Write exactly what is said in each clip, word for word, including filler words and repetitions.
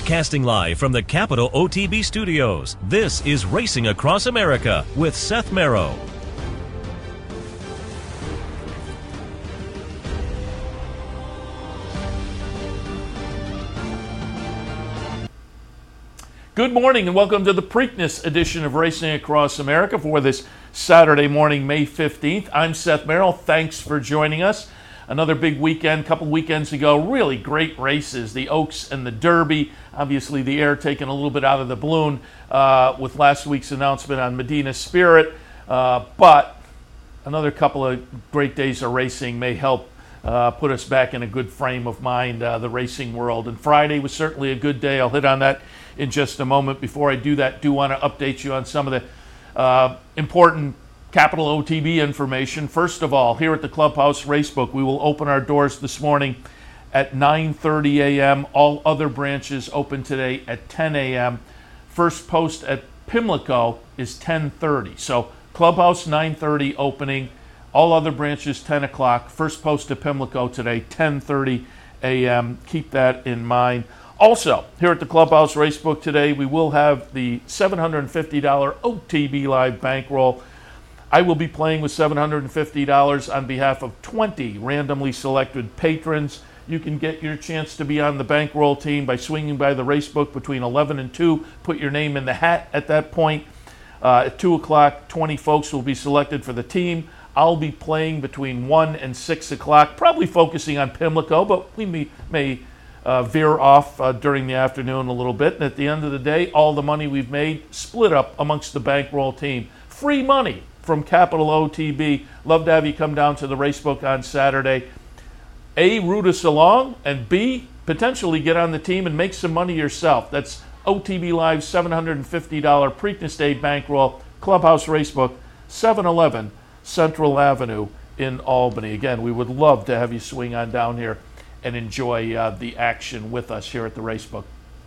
Broadcasting live from the Capital O T B studios, this is Racing Across America with Seth Merrow. Good morning and welcome to the Preakness edition of Racing Across America for this Saturday morning, May fifteenth. I'm Seth Merrow. Thanks for joining us. Another big weekend, a couple weekends ago, really great races, the Oaks and the Derby. Obviously the air taken a little bit out of the balloon uh, with last week's announcement on Medina Spirit, uh, but another couple of great days of racing may help uh, put us back in a good frame of mind, uh, the racing world. And Friday was certainly a good day. I'll hit on that in just a moment. Before I do that, do want to update you on some of the uh, important Capital O T B information. First of all, here at the Clubhouse Racebook, we will open our doors this morning at nine thirty a.m. All other branches open today at ten a.m. First post at Pimlico is ten thirty. So Clubhouse nine thirty opening, all other branches ten o'clock. First post at Pimlico today, ten thirty a.m. Keep that in mind. Also, here at the Clubhouse Racebook today, we will have the seven hundred fifty dollars O T B Live bankroll. I will be playing with seven hundred fifty dollars on behalf of twenty randomly selected patrons. You can get your chance to be on the bankroll team by swinging by the Racebook between eleven and two. Put your name in the hat at that point. Uh, at two o'clock, twenty folks will be selected for the team. I'll be playing between one and six o'clock, probably focusing on Pimlico, but we may, may uh, veer off uh, during the afternoon a little bit. And at the end of the day, all the money we've made split up amongst the bankroll team. Free money from Capital O T B. Love to have you come down to the Racebook on Saturday. A, root us along, and B, potentially get on the team and make some money yourself. That's O T B Live seven hundred fifty dollars Preakness Day bankroll, Clubhouse Racebook, seven eleven Central Avenue in Albany. Again, we would love to have you swing on down here and enjoy uh, the action with us here at the Racebook.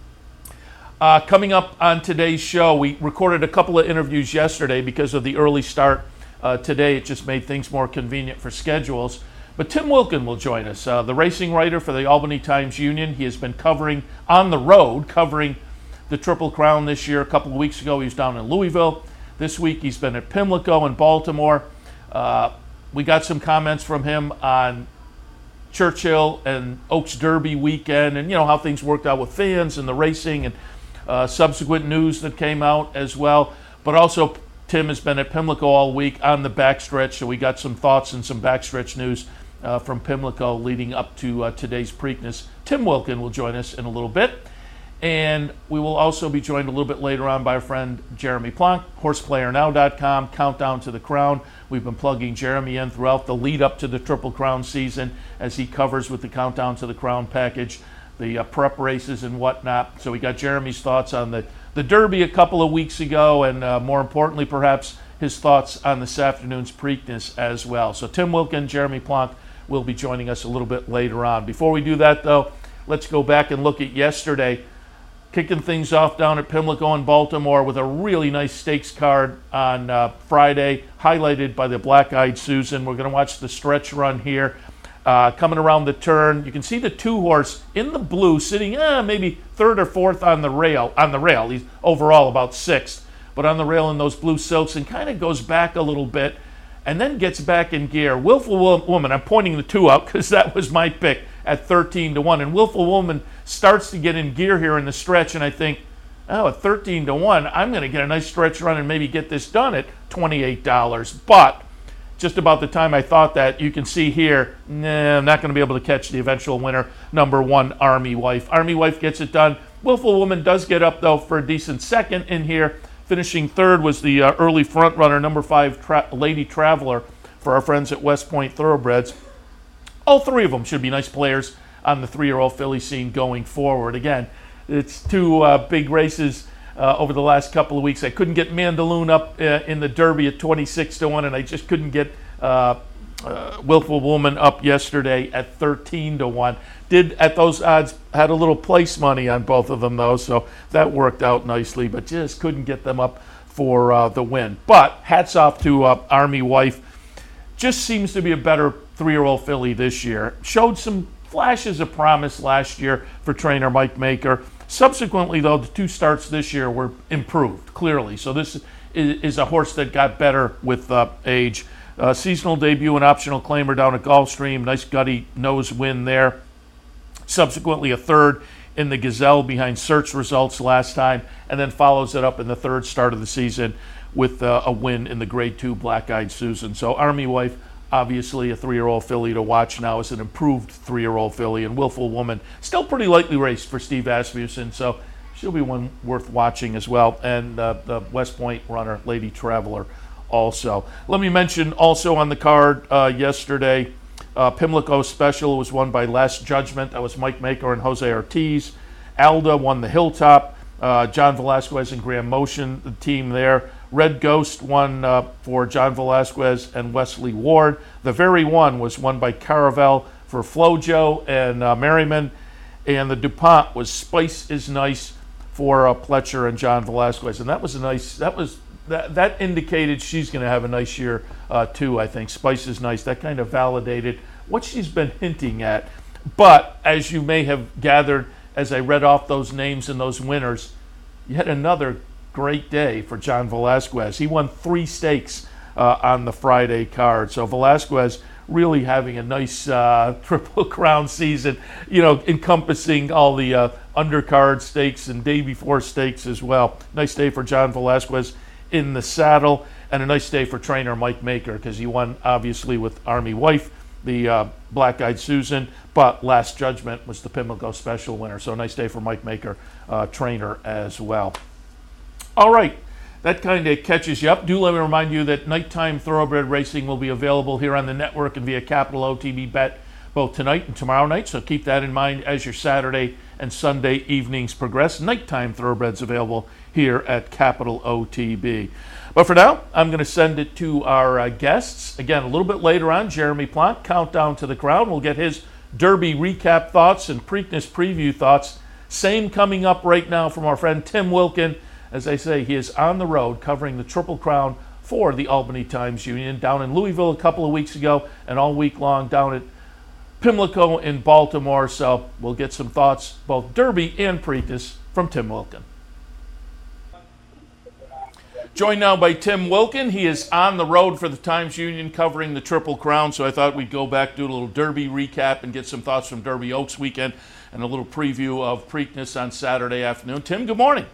Uh, coming up on today's show, we recorded a couple of interviews yesterday because of the early start uh, today. It just made things more convenient for schedules. But Tim Wilkin will join us, uh, the racing writer for the Albany Times-Union. He has been covering on the road, covering the Triple Crown this year. A couple of weeks ago, he was down in Louisville. This week, he's been at Pimlico in Baltimore. Uh, we got some comments from him on Churchill and Oaks Derby weekend, and you know how things worked out with fans and the racing and Uh, subsequent news that came out as well. But also, Tim has been at Pimlico all week on the backstretch, so we got some thoughts and some backstretch news uh, from Pimlico leading up to uh, today's Preakness. Tim Wilkin will join us in a little bit. And we will also be joined a little bit later on by our friend Jeremy Plonk, horse player now dot com, Countdown to the Crown. We've been plugging Jeremy in throughout the lead up to the Triple Crown season as he covers with the Countdown to the Crown package the uh, prep races and whatnot. So we got Jeremy's thoughts on the, the Derby a couple of weeks ago, and uh, more importantly, perhaps, his thoughts on this afternoon's Preakness as well. So Tim Wilkin, Jeremy Plonk will be joining us a little bit later on. Before we do that, though, let's go back and look at yesterday. Kicking things off down at Pimlico in Baltimore with a really nice stakes card on uh, Friday, highlighted by the Black Eyed Susan. We're going to watch the stretch run here. Uh, coming around the turn, you can see the two horse in the blue sitting eh, maybe third or fourth on the rail. On the rail, he's overall about sixth, but on the rail in those blue silks, and kind of goes back a little bit, and then gets back in gear. Willful Woman, I'm pointing the two out because that was my pick at thirteen to one, and Willful Woman starts to get in gear here in the stretch, and I think, oh, at thirteen to one, I'm going to get a nice stretch run and maybe get this done at twenty-eight dollars, but just about the time I thought that, you can see here, nah, I'm not going to be able to catch the eventual winner, number one, Army Wife. Army Wife gets it done. Willful Woman does get up, though, for a decent second in here. Finishing third was the uh, early front runner, number five, Tra- Lady Traveler, for our friends at West Point Thoroughbreds. All three of them should be nice players on the three-year-old filly scene going forward. Again, it's two uh, big races Uh, over the last couple of weeks. I couldn't get Mandaloon up uh, in the Derby at twenty-six to one, and I just couldn't get uh, uh, Willful Woman up yesterday at thirteen to one. Did, at those odds, had a little place money on both of them, though, so that worked out nicely, but just couldn't get them up for uh, the win. But hats off to uh, Army Wife. Just seems to be a better three-year-old filly this year. Showed some flashes of promise last year for trainer Mike Maker. Subsequently, though, the two starts this year were improved, clearly. So this is, is a horse that got better with uh, age. Uh, seasonal debut and optional claimer down at Gulfstream. Nice gutty nose win there. Subsequently, a third in the Gazelle behind search results last time, and then follows it up in the third start of the season with uh, a win in the Grade two Black Eyed Susan. So Army Wife, obviously a three-year-old filly to watch now, is an improved three-year-old filly, and Willful Woman, still pretty lightly raced for Steve Asmussen, so she'll be one worth watching as well. And uh, the West Point runner, Lady Traveler, also. Let me mention also on the card uh, yesterday, uh, Pimlico Special was won by Last Judgment. That was Mike Maker and Jose Ortiz. Alda won the Hilltop. Uh, John Velasquez and Graham Motion, the team there. Red Ghost won uh, for John Velasquez and Wesley Ward. The Very One was won by Caravel for Flojo and uh, Merriman. And the DuPont was Spice is Nice for uh, Pletcher and John Velasquez. And that was a nice, that was, that, that indicated she's going to have a nice year uh, too, I think. Spice is Nice. That kind of validated what she's been hinting at. But as you may have gathered as I read off those names and those winners, yet another great day for John Velasquez. He won three stakes uh, on the Friday card. So Velasquez really having a nice uh, Triple Crown season, you know, encompassing all the uh, undercard stakes and day before stakes as well. Nice day for John Velasquez in the saddle, and a nice day for trainer Mike Maker, because he won obviously with Army Wife, the uh, Black Eyed Susan, but Last Judgment was the Pimlico Special winner. So a nice day for Mike Maker, uh, trainer as well. All right, that kind of catches you up. Do let me remind you that nighttime thoroughbred racing will be available here on the network and via Capital O T B Bet both tonight and tomorrow night. So keep that in mind as your Saturday and Sunday evenings progress. Nighttime thoroughbreds available here at Capital O T B. But for now, I'm going to send it to our uh, guests. Again, a little bit later on, Jeremy Plante, Countdown to the Crown. We'll get his Derby recap thoughts and Preakness preview thoughts. Same coming up right now from our friend Tim Wilkin. As I say, he is on the road covering the Triple Crown for the Albany Times-Union, down in Louisville a couple of weeks ago, and all week long down at Pimlico in Baltimore. So we'll get some thoughts, both Derby and Preakness, from Tim Wilkin. Joined now by Tim Wilkin. He is on the road for the Times-Union covering the Triple Crown, so I thought we'd go back, do a little Derby recap, and get some thoughts from Derby Oaks weekend, and a little preview of Preakness on Saturday afternoon. Tim, good morning.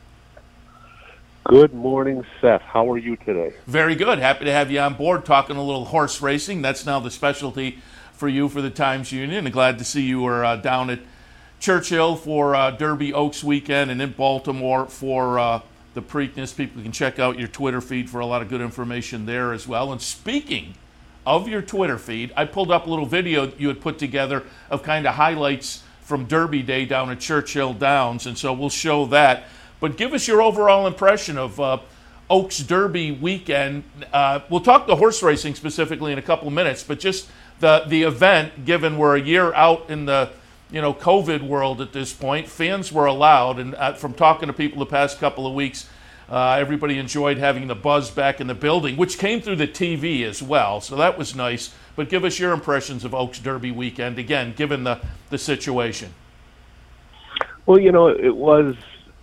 Good morning, Seth. How are you today? Very good. Happy to have you on board talking a little horse racing. That's now the specialty for you for the Times-Union. And glad to see you were uh, down at Churchill for uh, Derby Oaks weekend and in Baltimore for uh, the Preakness. People can check out your Twitter feed for a lot of good information there as well. And speaking of your Twitter feed, I pulled up a little video you had put together of kind of highlights from Derby Day down at Churchill Downs. And so we'll show that. But give us your overall impression of uh, Oaks Derby weekend. Uh, we'll talk the horse racing specifically in a couple of minutes, but just the the event, given we're a year out in the you know COVID world at this point, fans were allowed. And uh, from talking to people the past couple of weeks, uh, everybody enjoyed having the buzz back in the building, which came through the T V as well. So that was nice. But give us your impressions of Oaks Derby weekend, again, given the, the situation. Well, you know, it was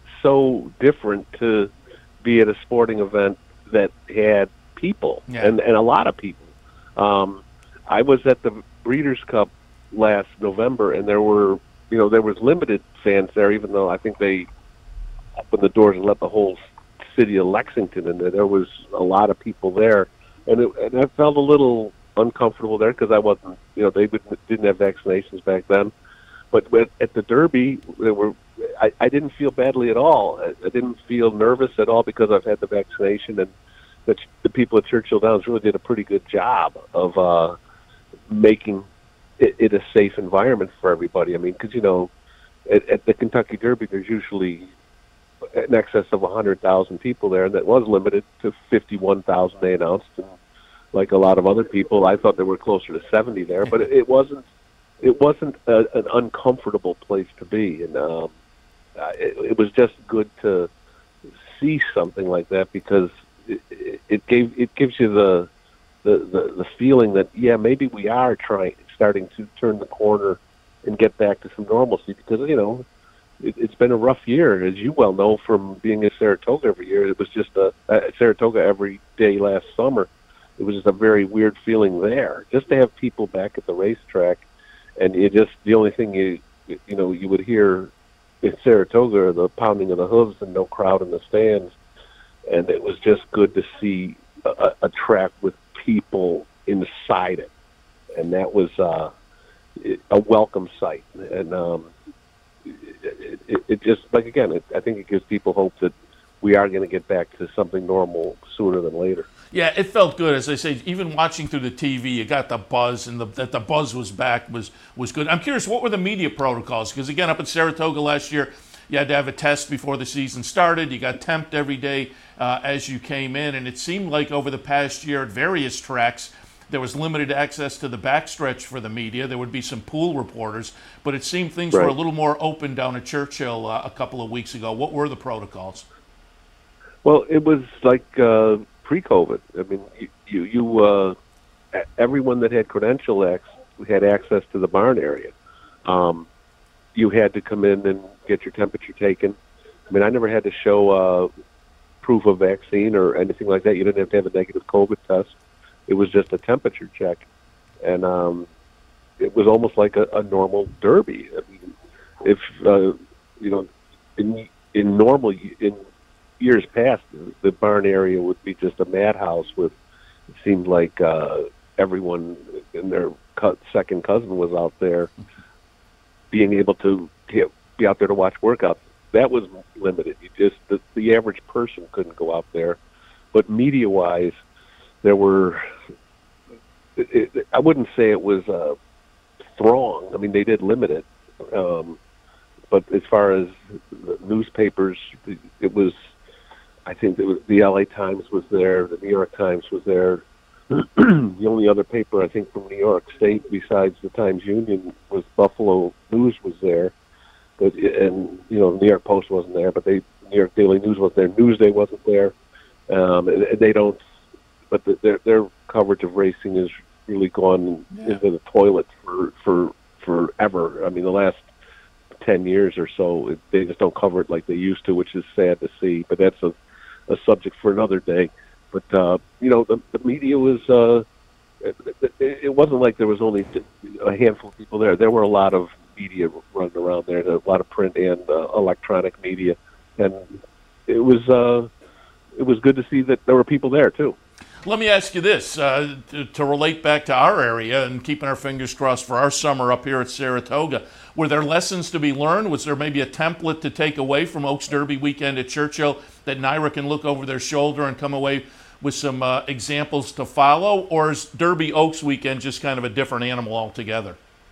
so different to be at a sporting event that had people, yeah. and, and a lot of people. Um, I was at the Breeders' Cup last November, and there were, you know, there was limited fans there, even though I think they opened the doors and let the whole city of Lexington in there. There was a lot of people there, and, it, and I felt a little uncomfortable there because I wasn't, you know, they didn't have vaccinations back then. But at the Derby, there were, I, I didn't feel badly at all. I, I didn't feel nervous at all because I've had the vaccination, and the, the people at Churchill Downs really did a pretty good job of uh, making it, it a safe environment for everybody. I mean, because, you know, at, at the Kentucky Derby, there's usually in excess of one hundred thousand people there, and that was limited to fifty-one thousand they announced. And like a lot of other people, I thought there were closer to seventy there, but it, it wasn't. It wasn't a, an uncomfortable place to be, and um, it, it was just good to see something like that because it, it gave it gives you the, the the the feeling that yeah, maybe we are trying starting to turn the corner and get back to some normalcy because you know it, it's been a rough year, as you well know from being in Saratoga every year. It was just a, a Saratoga every day last summer. It was just a very weird feeling there, just to have people back at the racetrack, and it just the only thing you you know you would hear in Saratoga are the pounding of the hooves and no crowd in the stands, and it was just good to see a, a track with people inside it, and that was uh, a welcome sight. And um, it, it, it just like again, it, I think it gives people hope that we are going to get back to something normal sooner than later. Yeah, it felt good. As I say, even watching through the T V, you got the buzz, and the, that the buzz was back was, was good. I'm curious, what were the media protocols? Because, again, up at Saratoga last year, you had to have a test before the season started. You got temped every day uh, as you came in, and it seemed like over the past year at various tracks, there was limited access to the backstretch for the media. There would be some pool reporters, but it seemed things right. were a little more open down at Churchill uh, a couple of weeks ago. What were the protocols? Well, it was like uh, pre-COVID. I mean, you, you, you uh, everyone that had credential X had access to the barn area. Um, you had to come in and get your temperature taken. I mean, I never had to show uh, proof of vaccine or anything like that. You didn't have to have a negative COVID test. It was just a temperature check, and um, it was almost like a, a normal derby. I mean, if uh, you know, in in normal in years past, the barn area would be just a madhouse with, it seemed like uh, everyone and their co- second cousin was out there being able to you know, be out there to watch workouts. That was limited. You just the, the average person couldn't go out there. But media-wise, there were, it, it, I wouldn't say it was a throng. I mean, they did limit it. Um, but as far as the newspapers, it was, I think it was, the L A Times was there, the New York Times was there. The only other paper, I think, from New York State besides the Times-Union was Buffalo News was there. But and, you know, New York Post wasn't there, but they New York Daily News wasn't there. Newsday wasn't there. Um, and, and they don't, but the, their their coverage of racing has really gone yeah. into the toilet for, for forever. I mean, the last ten years or so, it, they just don't cover it like they used to, which is sad to see. But that's a, a subject for another day. But, uh, you know, the, the media was, uh, it, it wasn't like there was only a handful of people there. There were a lot of media running around there, a lot of print and uh, electronic media. And it was uh, it was good to see that there were people there, too. Let me ask you this, uh, to, to relate back to our area and keeping our fingers crossed for our summer up here at Saratoga. Were there lessons to be learned? Was there maybe a template to take away from Oaks Derby weekend at Churchill that NYRA can look over their shoulder and come away with some uh, examples to follow? Or is Derby Oaks weekend just kind of a different animal altogether?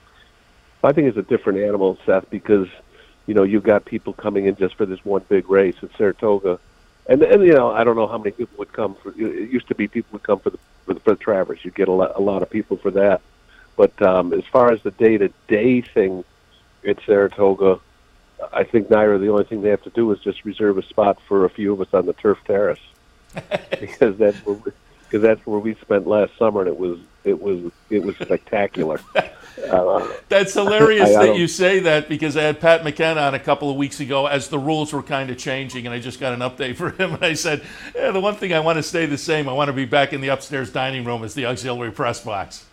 I think it's a different animal, Seth, because, you know, you've got people coming in just for this one big race at Saratoga. And, and you know, I don't know how many people would come for. It used to be people would come for the for the, for the Travers. You'd get a lot, a lot of people for that. But um, as far as the day-to-day thing at Saratoga, I think NYRA, the only thing they have to do is just reserve a spot for a few of us on the turf terrace, because that's where we, because that's where we spent last summer, and it was it was it was spectacular. Uh, That's hilarious I, I that you say that, because I had Pat McKenna on a couple of weeks ago as the rules were kind of changing, and I just got an update for him, and I said, yeah, the one thing I want to stay the same, I want to be back in the upstairs dining room as the auxiliary press box.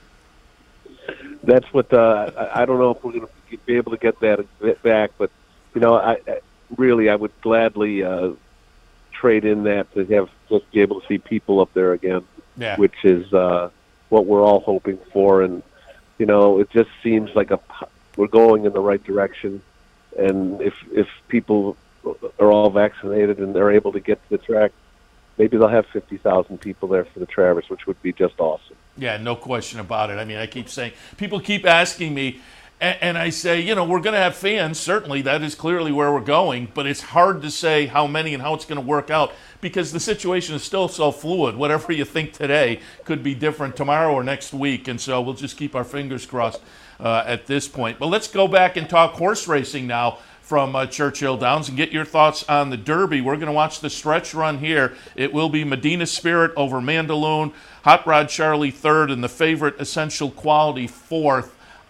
That's what, uh, I, I don't know if we're going to be able to get that back, but, you know, I, I really, I would gladly uh, trade in that to have just be able to see people up there again, yeah. which is uh, what we're all hoping for. And you know, it just seems like a we're going in the right direction, and if if people are all vaccinated and they're able to get to the track, maybe they'll have fifty thousand people there for the Travers, which would be just awesome. Yeah, no question about it. I mean, I keep saying, people keep asking me, and, and I say, you know, we're going to have fans. Certainly, that is clearly where we're going, but it's hard to say how many and how it's going to work out, because the situation is still so fluid. Whatever you think today could be different tomorrow or next week, and so we'll just keep our fingers crossed uh, at this point. But let's go back and talk horse racing now from uh, Churchill Downs and get your thoughts on the Derby. We're going to watch the stretch run here. It will be Medina Spirit over Mandaloun, Hot Rod Charlie third, and the favorite Essential Quality fourth.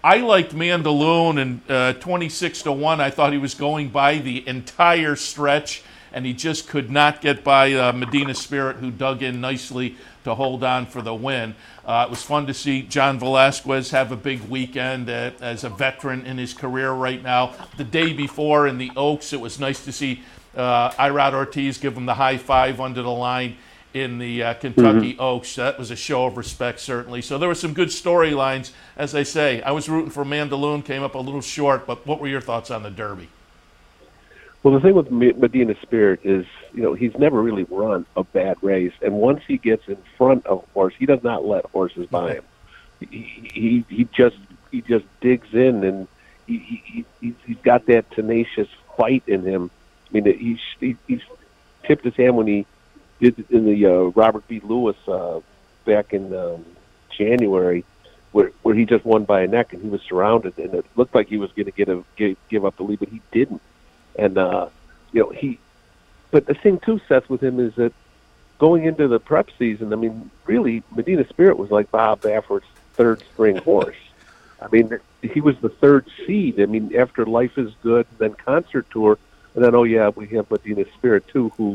I liked Mandaloun, and uh, twenty-six to one. I thought he was going by the entire stretch, and he just could not get by uh, Medina Spirit, who dug in nicely to hold on for the win. Uh, it was fun to see John Velasquez have a big weekend uh, as a veteran in his career right now. The day before in the Oaks, it was nice to see uh, Irad Ortiz give him the high five under the line in the uh, Kentucky mm-hmm. Oaks. That was a show of respect, certainly. So there were some good storylines. As I say, I was rooting for Mandaloun, came up a little short, but what were your thoughts on the Derby? Well, the thing with Medina Spirit is, you know, he's never really run a bad race, and once he gets in front of a horse, he does not let horses by him. He he, he just he just digs in, and he, he, he he's got that tenacious fight in him. I mean, he's he, he's tipped his hand when he did in the uh, Robert B. Lewis uh, back in um, January, where where he just won by a neck, and he was surrounded, and it looked like he was going to get a give, give up the lead, but he didn't. And uh, you know he, but the thing too, Seth, with him is that going into the prep season, I mean, really, Medina Spirit was like Bob Baffert's third string horse. I mean, he was the third seed. I mean, after Life is Good, then Concert Tour, and then oh yeah, we have Medina Spirit too, who.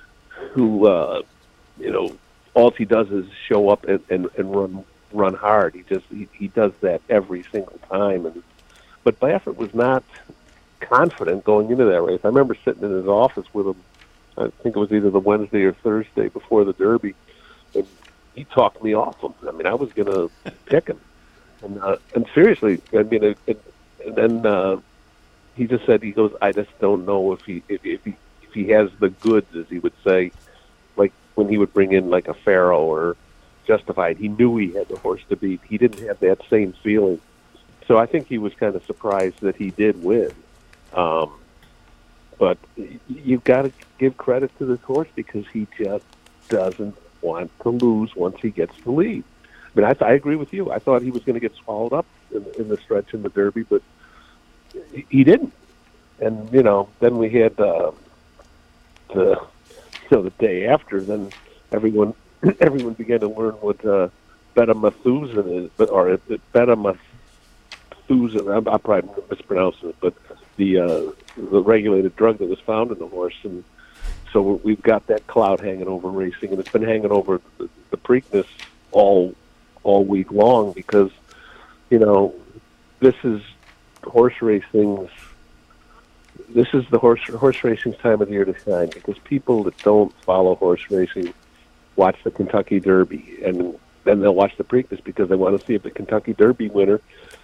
who, uh, you know, all he does is show up and, and, and run run hard. He just he, he does that every single time. And but Baffert was not confident going into that race. I remember sitting in his office with him. I think it was either the Wednesday or Thursday before the Derby, and he talked me off him. I mean, I was going to pick him, and uh, and seriously, I mean, it, it, and then uh, he just said, he goes, I just don't know if he if, if he. he has the goods, as he would say, like when he would bring in like a Pharaoh or Justified, he knew he had the horse to beat. He didn't have that same feeling. So I think he was kind of surprised that he did win. Um, but you've got to give credit to this horse because he just doesn't want to lose once he gets the lead. I mean, I, I agree with you. I thought he was going to get swallowed up in, in the stretch in the Derby, but he, he didn't. And, you know, then we had... Uh, The, you know, the day after, then everyone everyone began to learn what uh, betamethasone is, but or it, it, betamethasone. I'm, I'm probably mispronouncing it, but the uh, the regulated drug that was found in the horse, and so we've got that cloud hanging over racing, and it's been hanging over the, the Preakness all all week long because you know this is horse racing's. This is the horse horse racing's time of the year to shine because people that don't follow horse racing watch the Kentucky Derby, and then they'll watch the Preakness because they want to see if the Kentucky Derby winner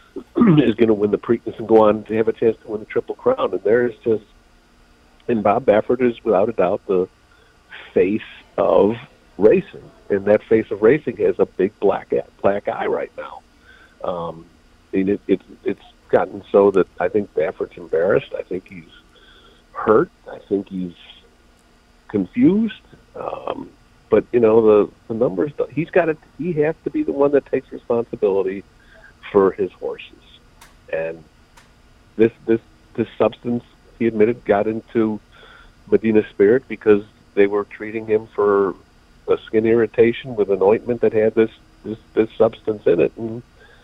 is going to win the Preakness and go on to have a chance to win the Triple Crown. And there's just, and Bob Baffert is without a doubt the face of racing, and that face of racing has a big black black eye right now. Um, I mean, it, it, it's gotten so that I think Baffert's embarrassed. I think he's hurt. I think he's confused. Um, but you know the the numbers. He's got to. He has to be the one that takes responsibility for his horses. And this this this substance, he admitted, got into Medina Spirit because they were treating him for a skin irritation with an ointment that had this this, this substance in it, and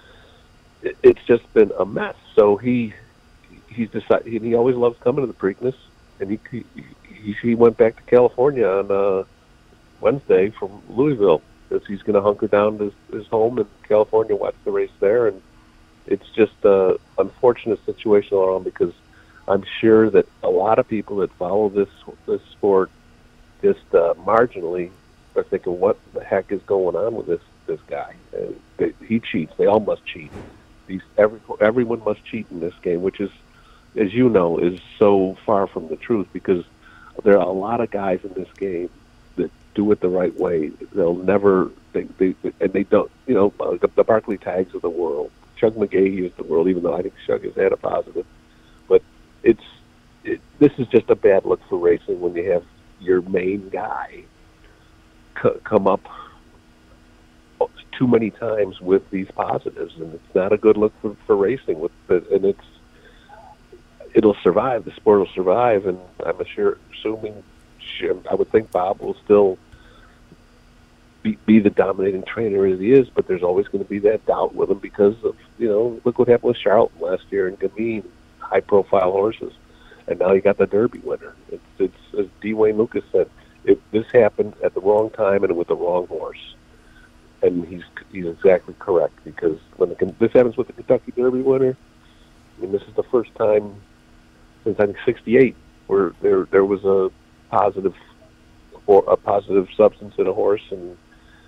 it's just been a mess. So he he's decided he always loves coming to the Preakness, and he he, he went back to California on uh, Wednesday from Louisville because he's going to hunker down to his, his home in California, watch the race there, and it's just an unfortunate situation all around because I'm sure that a lot of people that follow this this sport just uh, marginally are thinking, what the heck is going on with this this guy? Uh, they, he cheats. They all must cheat. These every everyone must cheat in this game, which is, as you know, is so far from the truth because there are a lot of guys in this game that do it the right way. They'll never they, they and they don't. You know, the, the Barkley Tags of the world, Shug McGahee of the world. Even though I think Shug has had a positive, but it's it, this is just a bad look for racing when you have your main guy c- come up too many times with these positives, and it's not a good look for, for racing. With the, and it's it'll survive. The sport will survive, and I'm sure, assuming, I would think Bob will still be, be the dominating trainer as he is, but there's always going to be that doubt with him because of, you know, look what happened with Charlton last year and Gamine, high-profile horses. And now you got the Derby winner. It's, it's as D. Wayne Lucas said, if this happened at the wrong time and with the wrong horse. And he's he's exactly correct, because when the, this happens with the Kentucky Derby winner, I mean, this is the first time since I think sixty-eight where there there was a positive or a positive substance in a horse, and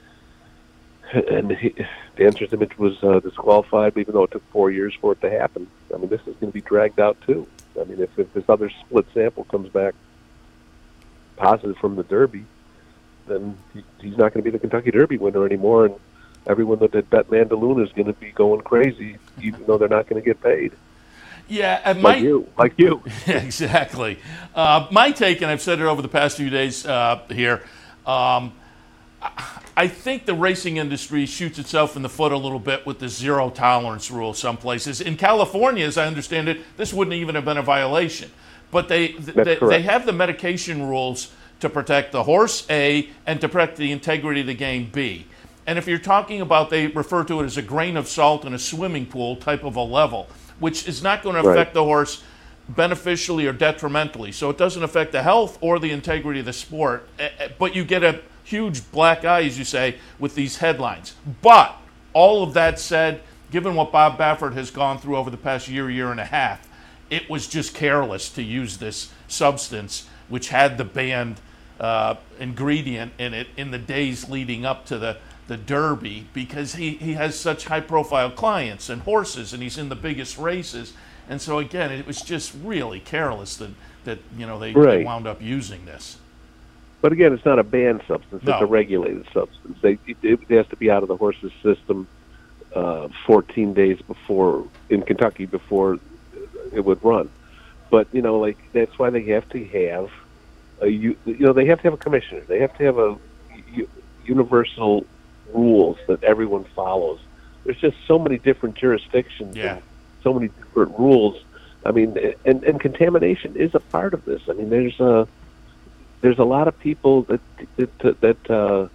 and he, Dan Image was uh, disqualified, even though it took four years for it to happen. I mean, this is going to be dragged out too. I mean, if, if this other split sample comes back positive from the Derby, then he, he's not going to be the Kentucky Derby winner anymore, and everyone that did bet Mandaloon is going to be going crazy, even though they're not going to get paid. Yeah, and my, like you, like you. Exactly. Uh, my take, and I've said it over the past few days uh, here, um, I think the racing industry shoots itself in the foot a little bit with the zero tolerance rule some places. In California, as I understand it, this wouldn't even have been a violation. But they they, they have the medication rules to protect the horse, A, and to protect the integrity of the game, B. And if you're talking about, they refer to it as a grain of salt in a swimming pool type of a level, which is not going to affect right. the horse beneficially or detrimentally. So it doesn't affect the health or the integrity of the sport. But you get a huge black eye, as you say, with these headlines. But all of that said, given what Bob Baffert has gone through over the past year, year and a half, it was just careless to use this substance, which had the banned uh, ingredient in it in the days leading up to the, the Derby, because he, he has such high-profile clients and horses, and he's in the biggest races. And so, again, it was just really careless that, that you know, they, right. they wound up using this. But again, it's not a banned substance; No. it's a regulated substance. They, it, it has to be out of the horse's system uh, fourteen days before in Kentucky before it would run. But you know, like that's why they have to have a you know they have to have a commissioner. They have to have a u- universal rules that everyone follows. There's just so many different jurisdictions, yeah. and so many different rules. I mean, and, and contamination is a part of this. I mean, there's a There's a lot of people that that that, uh,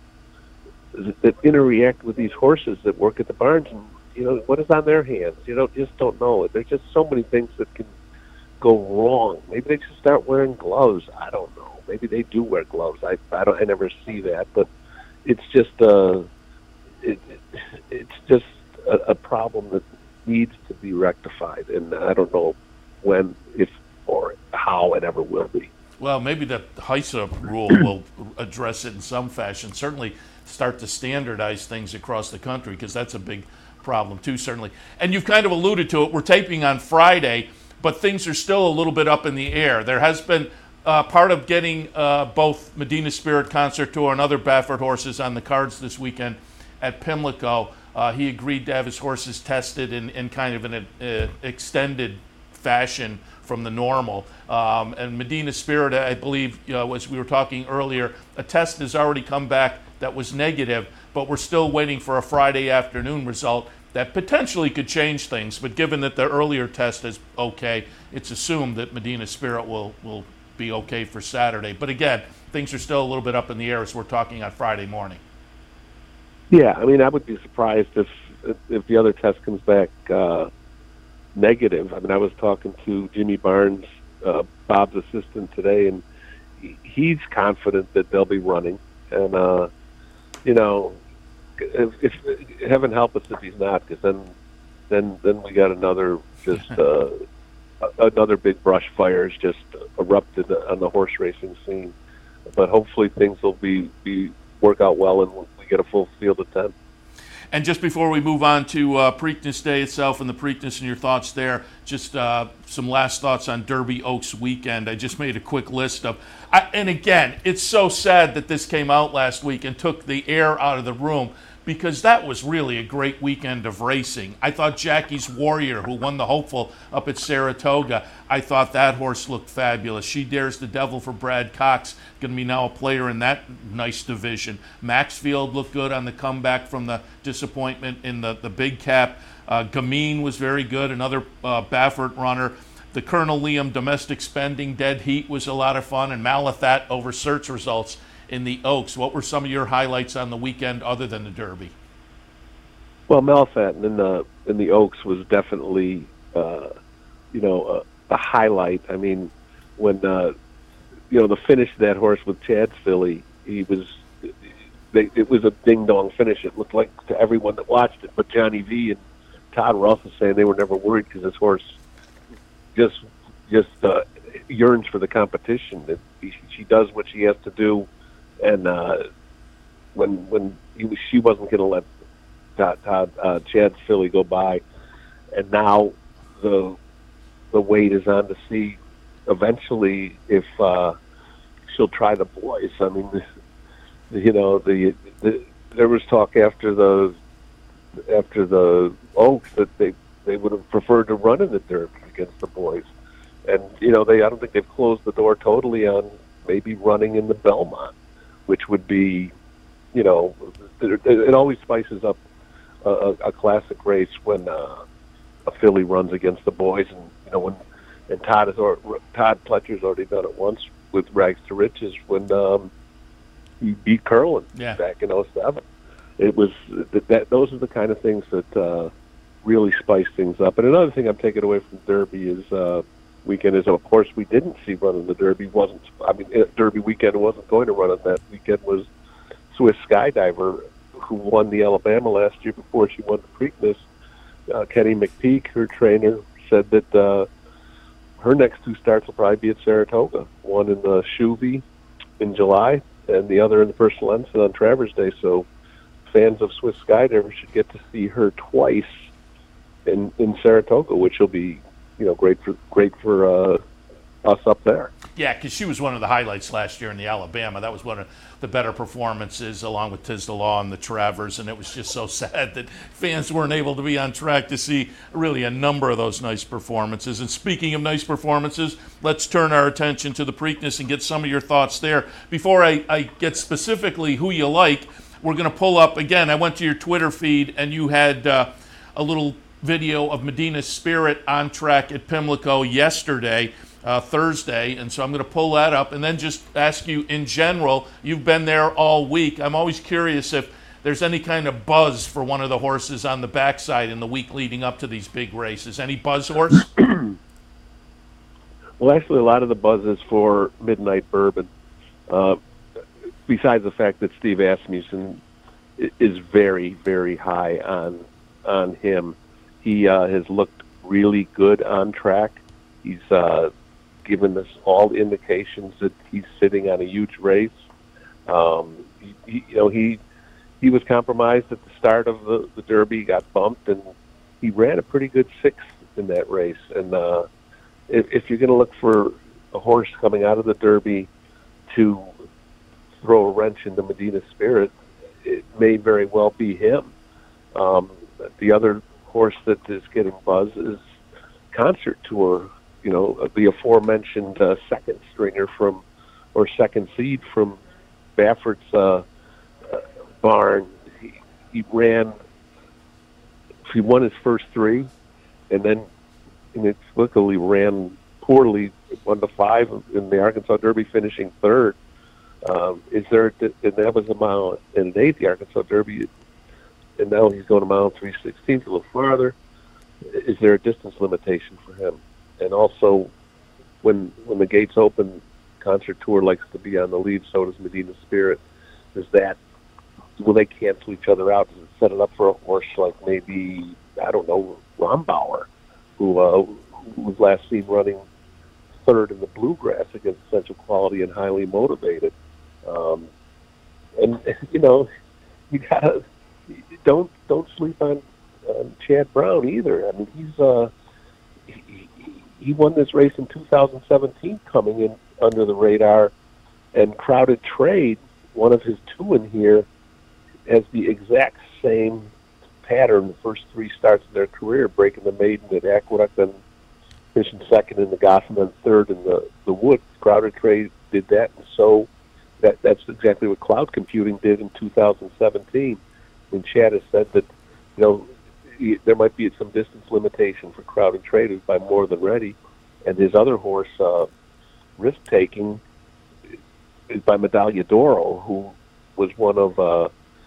that interact with these horses that work at the barns, and you know what is on their hands. You don't just don't know. There's just so many things that can go wrong. Maybe they should start wearing gloves. I don't know. Maybe they do wear gloves. I I don't. I never see that, but it's just uh, it, it's just a, a problem that needs to be rectified, and I don't know when, if, or how it ever will be. Well, maybe the HISA rule will address it in some fashion, certainly start to standardize things across the country, because that's a big problem too, certainly. And you've kind of alluded to it. We're taping on Friday, but things are still a little bit up in the air. There has been uh, part of getting uh, both Medina Spirit Concert Tour and other Baffert horses on the cards this weekend at Pimlico. Uh, he agreed to have his horses tested in, in kind of an uh, extended fashion from the normal. Um, and Medina Spirit, I believe, you know, as we were talking earlier, a test has already come back that was negative, but we're still waiting for a Friday afternoon result that potentially could change things. But given that the earlier test is okay, it's assumed that Medina Spirit will, will be okay for Saturday. But again, things are still a little bit up in the air as we're talking on Friday morning. Yeah, I mean, I would be surprised if if the other test comes back uh, negative. I mean, I was talking to Jimmy Barnes, uh, Bob's assistant, today, and he, he's confident that they'll be running. And, uh, you know, if, if heaven help us if he's not, because then, then, then we got another just uh, another big brush fire has just erupted on the horse racing scene. But hopefully things will be, be work out well, and we get a full field of ten. And just before we move on to uh, Preakness Day itself and the Preakness and your thoughts there, just uh, some last thoughts on Derby Oaks weekend. I just made a quick list of, I, and again, it's so sad that this came out last week and took the air out of the room, because that was really a great weekend of racing. I thought Jackie's Warrior, who won the Hopeful up at Saratoga, I thought that horse looked fabulous. She Dares the Devil for Brad Cox, going to be now a player in that nice division. Maxfield looked good on the comeback from the disappointment in the, the big cap. Uh, Gamine was very good, another uh, Baffert runner. The Colonel Liam Domestic Spending Dead Heat was a lot of fun, and Malathat over search results in the Oaks. What were some of your highlights on the weekend other than the Derby? Well, Malfatti in the in the Oaks was definitely, uh, you know, a, a highlight. I mean, when uh, you know the finish of that horse with Chad's filly, he was. They, it was a ding-dong finish. It looked like to everyone that watched it, but Johnny V and Todd were also saying they were never worried because this horse just just uh, yearns for the competition. It, she does what she has to do, and uh, when when he was, she wasn't going to let Todd, Todd uh, Chad's filly go by, and now the the wait is on to see eventually if uh, she'll try the boys. I mean. You know, the, the there was talk after the after the Oaks that they they would have preferred to run in the Derby against the boys, and you know they I don't think they've closed the door totally on maybe running in the Belmont, which would be, you know, it, it always spices up a, a classic race when uh, a filly runs against the boys, and you know when and Todd is or Todd Pletcher's already done it once with Rags to Riches when. Um, He beat Curlin yeah. back in oh seven. It was that, that those are the kind of things that uh, really spice things up. And another thing I'm taking away from Derby is uh, weekend is, of course, we didn't see running the Derby. wasn't I mean, Derby weekend wasn't going to run on that weekend. Was Swiss Skydiver, who won the Alabama last year before she won the Preakness. Uh, Kenny McPeak, her trainer, said that uh, her next two starts will probably be at Saratoga. One in the Shuvi in July, and the other in the Personal Ensign on Travers Day. So fans of Swiss Skydiver should get to see her twice in in Saratoga, which will be, you know, great for great for uh, us up there. Yeah, because she was one of the highlights last year in the Alabama. That was one of the better performances, along with Tiz the Law and the Travers, and it was just so sad that fans weren't able to be on track to see really a number of those nice performances. And speaking of nice performances, let's turn our attention to the Preakness and get some of your thoughts there. Before I, I get specifically who you like, we're going to pull up, again, I went to your Twitter feed, and you had uh, a little video of Medina Spirit on track at Pimlico yesterday. Uh, Thursday, and so I'm going to pull that up and then just ask you in general, you've been there all week. I'm always curious if there's any kind of buzz for one of the horses on the backside in the week leading up to these big races. Any buzz horse? Well, actually, a lot of the buzz is for Midnight Bourbon. Uh, besides the fact that Steve Asmussen is very, very high on on him, he uh, has looked really good on track. He's uh, given us all indications that he's sitting on a huge race. Um, he, he, you know, he he was compromised at the start of the, the Derby, got bumped, and he ran a pretty good sixth in that race. And uh, if, if you're going to look for a horse coming out of the Derby to throw a wrench into Medina Spirit, it may very well be him. Um, the other horse that is getting buzz is Concert Tour. You know, the aforementioned uh, second stringer from, or second seed from Baffert's uh, uh, barn. He, he ran, he won his first three, and then inexplicably ran poorly, one to five in the Arkansas Derby, finishing third. Um, is there, and that was a mile and an eighth, the Arkansas Derby, and now he's going a mile and three sixteenths, a little farther. Is there a distance limitation for him? And also, when when the gates open, Concert Tour likes to be on the lead, so does Medina Spirit. Does that, will they cancel each other out? Does it set it up for a horse like maybe, I don't know, Rombauer, who, uh, who was last seen running third in the Bluegrass against Essential Quality and Highly Motivated? Um, and, you know, you gotta, don't, don't sleep on, on Chad Brown either. I mean, he's, uh, he, he won this race in two thousand seventeen coming in under the radar, and Crowded Trade, one of his two in here, has the exact same pattern the first three starts of their career, breaking the maiden at Aqueduct and finishing second in the Gotham and third in the, the Wood. Crowded Trade did that, and so that that's exactly what Cloud Computing did in two thousand seventeen, when Chad has said that, you know, there might be some distance limitation for Crowded Trade, who's by More Than Ready, and his other horse, uh, Risk Taking, is by Medaglia d'Oro, who was one of uh,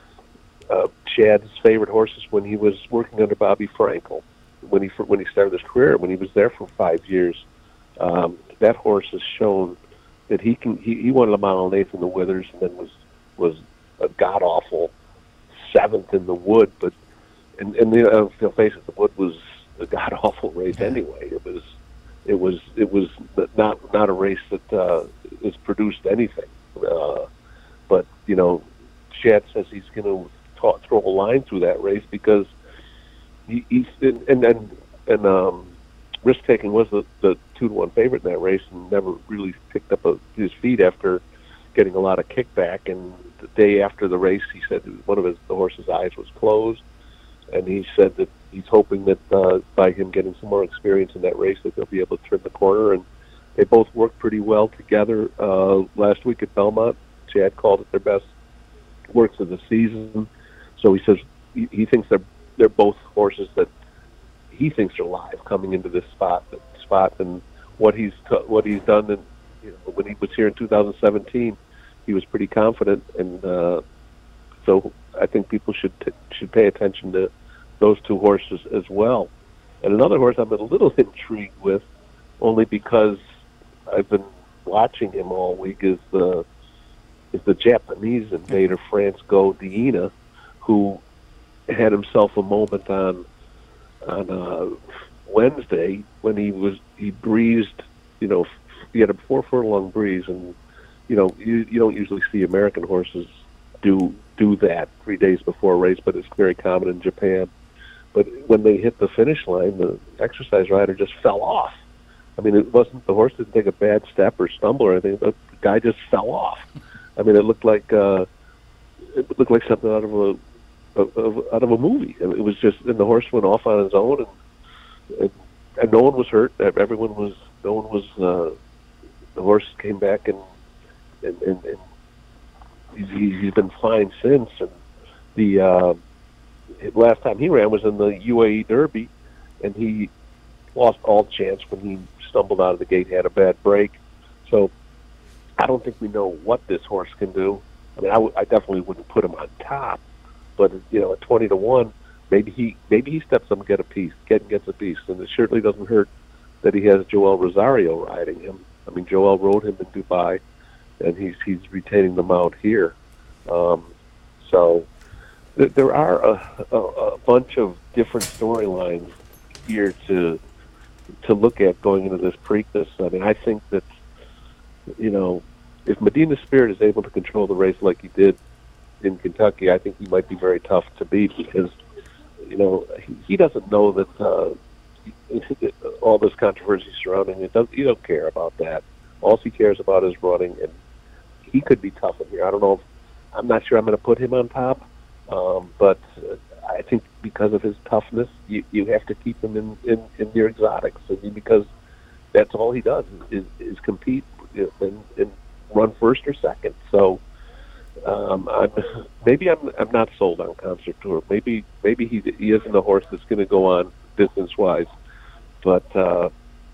uh, Chad's favorite horses when he was working under Bobby Frankel, when he when he started his career, when he was there for five years. Um, that horse has shown that he can. He, he won Le Mans Nathan the Withers, and then was was a god awful seventh in the Wood. But and and the uh, face it, the Wood was a god awful race anyway. It was it was it was not not a race that uh, has produced anything. Uh, but you know, Chad says he's going to throw a line through that race because he, he's and and and, and um, Risk Taking was the, the two to one favorite in that race and never really picked up a, his feet after getting a lot of kickback. And the day after the race, he said one of his the horse's eyes was closed, and he said that he's hoping that uh, by him getting some more experience in that race, that they'll be able to turn the corner. And they both worked pretty well together uh, last week at Belmont. Chad called it their best works of the season. So he says he, he thinks they're they're both horses that he thinks are live coming into this spot. Spot and what he's t- what he's done. And you know, when he was here in two thousand seventeen, he was pretty confident. And uh, so I think people should t- should pay attention to those two horses as well. And another horse I'm a little intrigued with, only because I've been watching him all week, is the is the Japanese invader Francisco D'Ina, who had himself a moment on on uh, Wednesday when he was he breezed, you know, he had a four furlong breeze, and you know you you don't usually see American horses do do that three days before a race, but it's very common in Japan. But when they hit the finish line, the exercise rider just fell off. I mean, it wasn't the horse didn't take a bad step or stumble or anything, but the guy just fell off. I mean, it looked like uh, it looked like something out of a of, out of a movie. And it was just, and the horse went off on his own, and and, and no one was hurt. Everyone was, no one was. Uh, the horse came back, and and and, and he's, he's been fine since. And the uh, last time he ran was in the U A E Derby, and he lost all chance when he stumbled out of the gate, had a bad break. So I don't think we know what this horse can do. I mean, I, w- I definitely wouldn't put him on top, but you know, at twenty to one, maybe he maybe he steps up and get a piece, get gets a piece, and it certainly doesn't hurt that he has Joel Rosario riding him. I mean, Joel rode him in Dubai, and he's he's retaining the mount here. Um, so th- there are a, a, a bunch of different storylines here to to look at going into this Preakness. I mean, I think that, you know, if Medina Spirit is able to control the race like he did in Kentucky, I think he might be very tough to beat because, you know, he, he doesn't know that uh, all this controversy surrounding it. Does, he don't care about that. All he cares about is running, and he could be tough in here. I don't know. If, I'm not sure I'm going to put him on top, um, but uh, I think because of his toughness, you, you have to keep him in, in, in your exotics. I mean, because that's all he does is, is compete and, and run first or second. So um, I'm, maybe I'm I'm not sold on Concert Tour. Maybe maybe he he isn't a horse that's going to go on distance wise, but uh,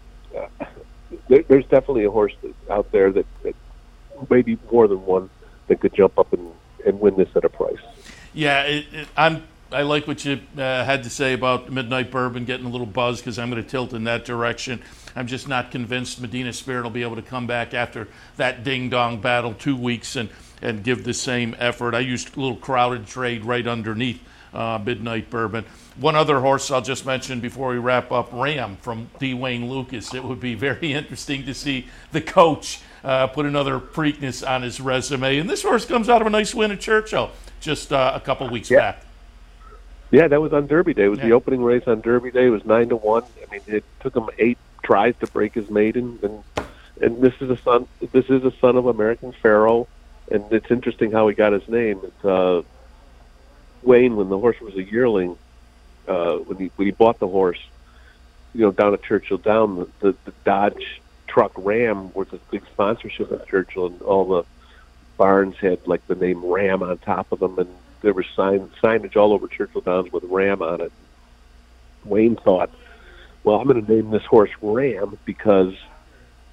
there, there's definitely a horse out there that, that maybe more than one that could jump up and, and win this at a price. Yeah, it, it, I'm. I like what you uh, had to say about Midnight Bourbon getting a little buzz because I'm going to tilt in that direction. I'm just not convinced Medina Spirit will be able to come back after that ding-dong battle two weeks and, and give the same effort. I used a little crowded trade right underneath uh, Midnight Bourbon. One other horse I'll just mention before we wrap up, Ram from D. Wayne Lucas. It would be very interesting to see the coach uh, put another Preakness on his resume. And this horse comes out of a nice win at Churchill just uh, a couple weeks yeah. back. Yeah, that was on Derby Day. It was yeah. the opening race on Derby Day. It was nine to one. I mean, it took him eight tries to break his maiden, and and this is a son. This is a son of American Pharoah, and it's interesting how he got his name. It's uh, Wayne, when the horse was a yearling, uh, when he when he bought the horse, you know, down at Churchill Down, the, the, the Dodge truck Ram was a big sponsorship of Churchill, and all the barns had like the name Ram on top of them, and there was sign, signage all over Churchill Downs with Ram on it. Wayne thought, well, I'm going to name this horse Ram because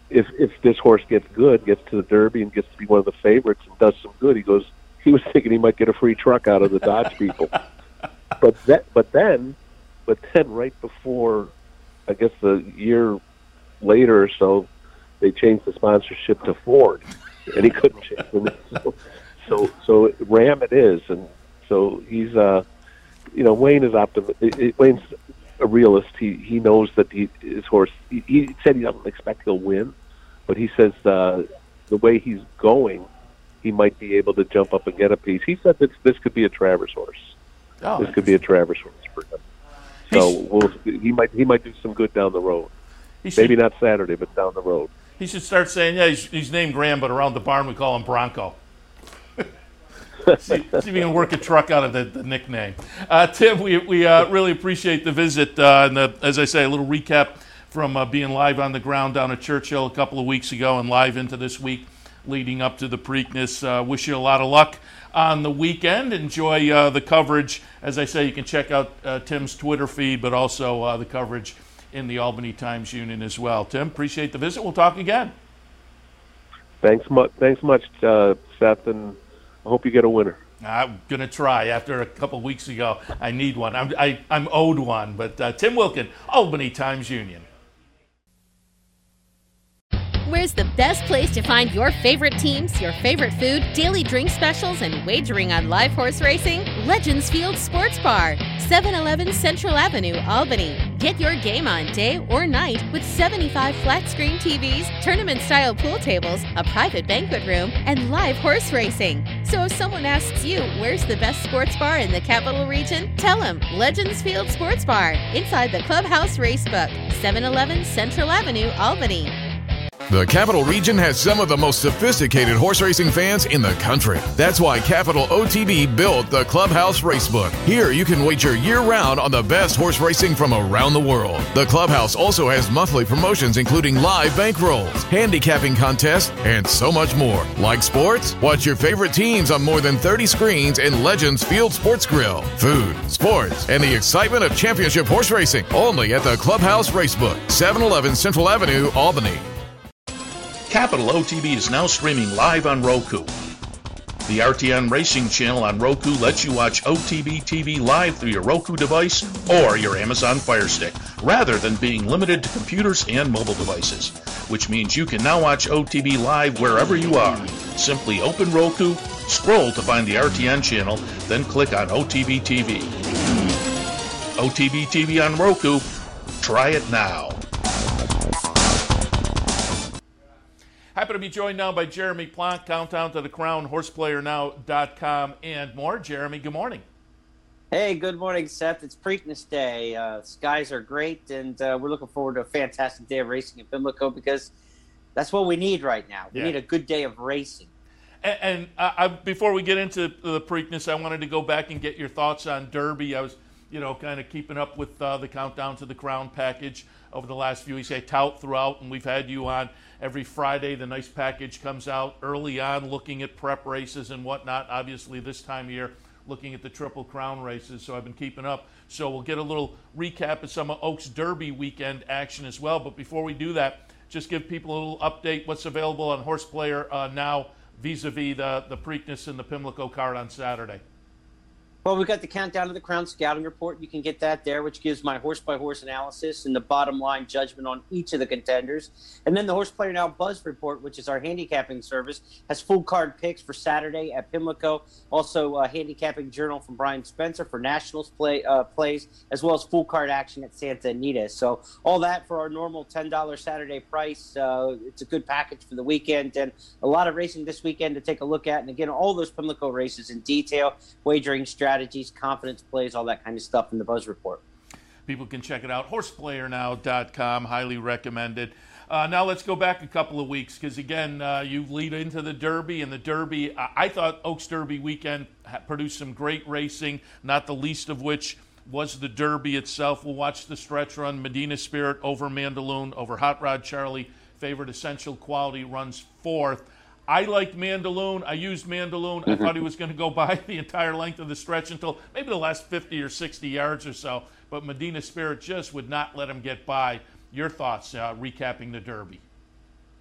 if if this horse gets good, gets to the Derby and gets to be one of the favorites and does some good, he goes, he was thinking he might get a free truck out of the Dodge people. But that, but then, but then right before, I guess the year later or so, they changed the sponsorship to Ford, and he couldn't change it. So, so, so Ram it is, and so he's, uh, you know, Wayne is optimistic. Wayne's a realist. He he knows that he, his horse. He, he said he doesn't expect he'll win, but he says uh, the way he's going, he might be able to jump up and get a piece. He said that this could be a Travers horse. Oh, this could be a Travers horse for him. So we'll, he might he might do some good down the road. Should, Maybe not Saturday, but down the road. He should start saying, yeah, he's, he's named Graham, but around the barn we call him Bronco. see, see if we can work a truck out of the, the nickname. Uh, Tim, we, we uh, really appreciate the visit. Uh, and the, as I say, a little recap from uh, being live on the ground down at Churchill a couple of weeks ago and live into this week leading up to the Preakness. Uh, wish you a lot of luck on the weekend. Enjoy uh, the coverage. As I say, you can check out uh, Tim's Twitter feed, but also uh, the coverage in the Albany Times-Union as well. Tim, appreciate the visit. We'll talk again. Thanks much, thanks much, uh, Seth, and I hope you get a winner. I'm going to try. After a couple of weeks ago, I need one. I'm, I, I'm owed one. But uh, Tim Wilkin, Albany Times-Union. Where's the best place to find your favorite teams, your favorite food, daily drink specials, and wagering on live horse racing? Legends Field Sports Bar, seven eleven Central Avenue, Albany. Get your game on day or night with seventy-five flat-screen T Vs, tournament-style pool tables, a private banquet room, and live horse racing. So if someone asks you, where's the best sports bar in the Capital Region? Tell them Legends Field Sports Bar, inside the Clubhouse Racebook, seven eleven Central Avenue, Albany. The Capital Region has some of the most sophisticated horse racing fans in the country. That's why Capital O T B built the Clubhouse Racebook. Here you can wager year-round on the best horse racing from around the world. The Clubhouse also has monthly promotions including live bankrolls, handicapping contests, and so much more. Like sports? Watch your favorite teams on more than thirty screens in Legends Field Sports Grill. Food, sports, and the excitement of championship horse racing. Only at the Clubhouse Racebook, seven eleven Central Avenue, Albany. Capital O T B is now streaming live on Roku. The R T N Racing channel on Roku lets you watch O T B T V live through your Roku device or your Amazon Fire Stick, rather than being limited to computers and mobile devices, which means you can now watch O T B live wherever you are. Simply open Roku, scroll to find the R T N channel, then click on O T B T V. O T B T V on Roku. Try it now. Happy to be joined now by Jeremy Plonk, Countdown to the Crown, horse player now dot com, and more. Jeremy, good morning. Hey, good morning, Seth. It's Preakness Day. Uh, skies are great, and uh, we're looking forward to a fantastic day of racing in Pimlico because that's what we need right now. We yeah. need a good day of racing. And, and uh, I, before we get into the Preakness, I wanted to go back and get your thoughts on Derby. I was, you know, kind of keeping up with uh, the Countdown to the Crown package over the last few weeks. I tout throughout, and we've had you on every Friday. The nice package comes out early on, looking at prep races and whatnot. Obviously, this time of year, looking at the Triple Crown races. So I've been keeping up. So we'll get a little recap of some of Oaks Derby weekend action as well. But before we do that, just give people a little update what's available on Horse Player uh, now vis-a-vis the, the Preakness and the Pimlico card on Saturday. Well, we've got the Countdown to the Crown scouting report. You can get that there, which gives my horse-by-horse analysis and the bottom-line judgment on each of the contenders. And then the Horse Player Now Buzz report, which is our handicapping service, has full card picks for Saturday at Pimlico. Also, a handicapping journal from Brian Spencer for Nationals play uh, plays, as well as full card action at Santa Anita. So all that for our normal ten dollars Saturday price. Uh, it's a good package for the weekend, and a lot of racing this weekend to take a look at. And again, all those Pimlico races in detail, wagering strategy, strategies, confidence plays, all that kind of stuff in the Buzz report. People can check it out. horse player now dot com, highly recommended. Uh, now let's go back a couple of weeks because, again, uh, you lead into the Derby, and the Derby, I, I thought Oaks Derby weekend produced some great racing, not the least of which was the Derby itself. We'll watch the stretch run. Medina Spirit over Mandaloun, over Hot Rod Charlie, favored Essential Quality runs fourth. I liked Mandaloun. I used Mandaloun. I thought he was going to go by the entire length of the stretch until maybe the last fifty or sixty yards or so. But Medina Spirit just would not let him get by. Your thoughts uh, recapping the Derby?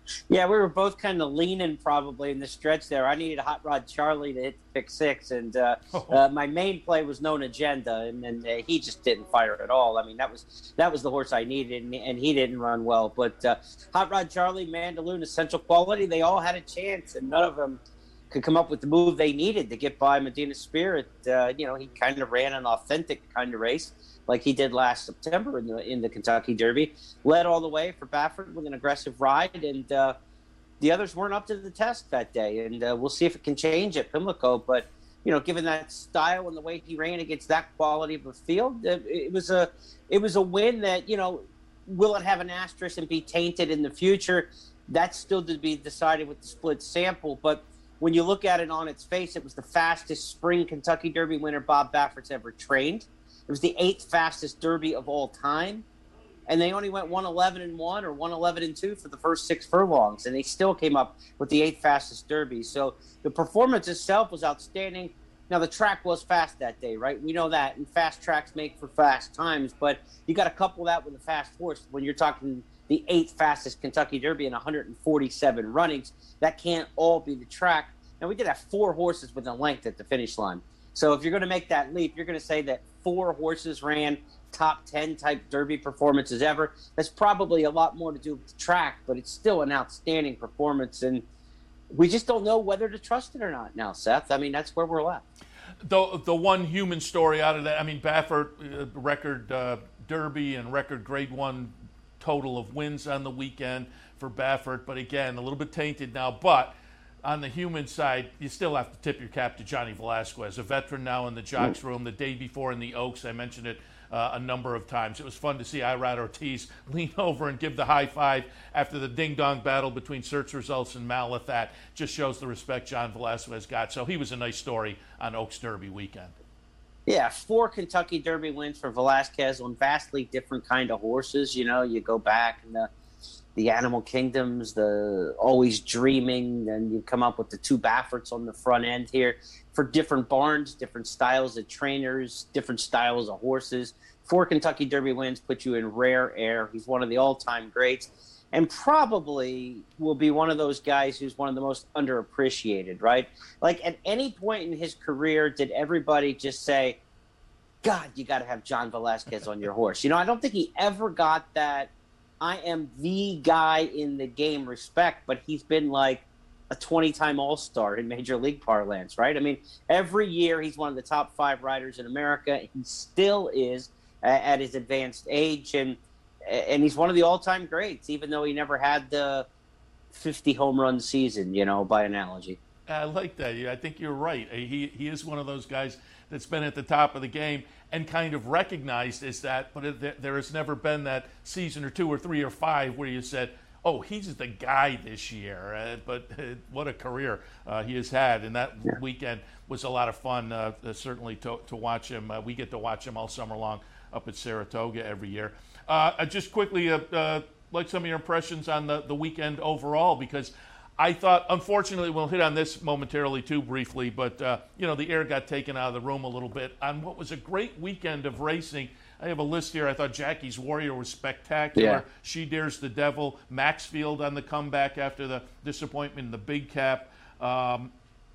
Yeah, we were both kind of leaning probably in the stretch there. I needed Hot Rod Charlie to hit the pick six, and uh, oh. uh, my main play was Known Agenda, and, and uh, he just didn't fire at all. I mean, that was that was the horse I needed, and, and he didn't run well. But uh, Hot Rod Charlie, Mandaloun, Essential Quality, they all had a chance, and none of them could come up with the move they needed to get by Medina Spirit. Uh, you know, he kind of ran an authentic kind of race, like he did last September in the in the Kentucky Derby. Led all the way for Baffert with an aggressive ride, and uh, the others weren't up to the test that day. And uh, we'll see if it can change at Pimlico. But, you know, given that style and the way he ran against that quality of a field, it, it was a it was a win that, you know, will it have an asterisk and be tainted in the future? That's still to be decided with the split sample. But when you look at it on its face, it was the fastest spring Kentucky Derby winner Bob Baffert's ever trained. It was the eighth fastest Derby of all time. And they only went one eleven and one or one eleven and two for the first six furlongs. And they still came up with the eighth fastest Derby. So the performance itself was outstanding. Now, the track was fast that day, right? We know that. And fast tracks make for fast times. But you got to couple that with a fast horse when you're talking the eighth fastest Kentucky Derby in one hundred forty-seven runnings. That can't all be the track. Now, we did have four horses with a length at the finish line. So if you're going to make that leap, you're going to say that four horses ran top ten type Derby performances ever. That's probably a lot more to do with the track, but it's still an outstanding performance. And we just don't know whether to trust it or not now, Seth. I mean, that's where we're left. The, the one human story out of that, I mean, Baffert, uh, record uh, Derby and record grade one total of wins on the weekend for Baffert. But again, a little bit tainted now. But on the human side, you still have to tip your cap to Johnny Velasquez, a veteran now in the jocks room. The day before in the Oaks, I mentioned it uh, a number of times. It was fun to see Irad Ortiz lean over and give the high five after the ding-dong battle between Search Results and Malathat. Just shows the respect John Velasquez got. So he was a nice story on Oaks Derby weekend. Yeah, four Kentucky Derby wins for Velasquez on vastly different kind of horses. You know, you go back and the the Animal Kingdoms, the Always Dreaming, and you come up with the two Bafferts on the front end here for different barns, different styles of trainers, different styles of horses. Four Kentucky Derby wins put you in rare air. He's one of the all-time greats and probably will be one of those guys who's one of the most underappreciated, right? Like at any point in his career, did everybody just say, God, you got to have John Velasquez on your horse? You know, I don't think he ever got that I am the guy in the game respect, but he's been like a twenty-time All-Star in Major League parlance, right? I mean, every year he's one of the top five riders in America. He still is at his advanced age, and and he's one of the all-time greats, even though he never had the fifty home run season, you know, by analogy. I like that. I think you're right. He he is one of those guys that's been at the top of the game and kind of recognized as that, but it, there has never been that season or two or three or five where you said, oh, he's the guy this year. Uh, but uh, what a career uh, he has had. And that yeah. weekend was a lot of fun, uh, uh, certainly, to, to watch him. Uh, we get to watch him all summer long up at Saratoga every year. Uh, just quickly, uh, uh, like some of your impressions on the, the weekend overall, because I thought, unfortunately, we'll hit on this momentarily too briefly, but, uh, you know, the air got taken out of the room a little bit on what was a great weekend of racing. I have a list here. I thought Jackie's Warrior was spectacular. Yeah. She Dares the Devil. Maxfield on the comeback after the disappointment in the big cap. Um,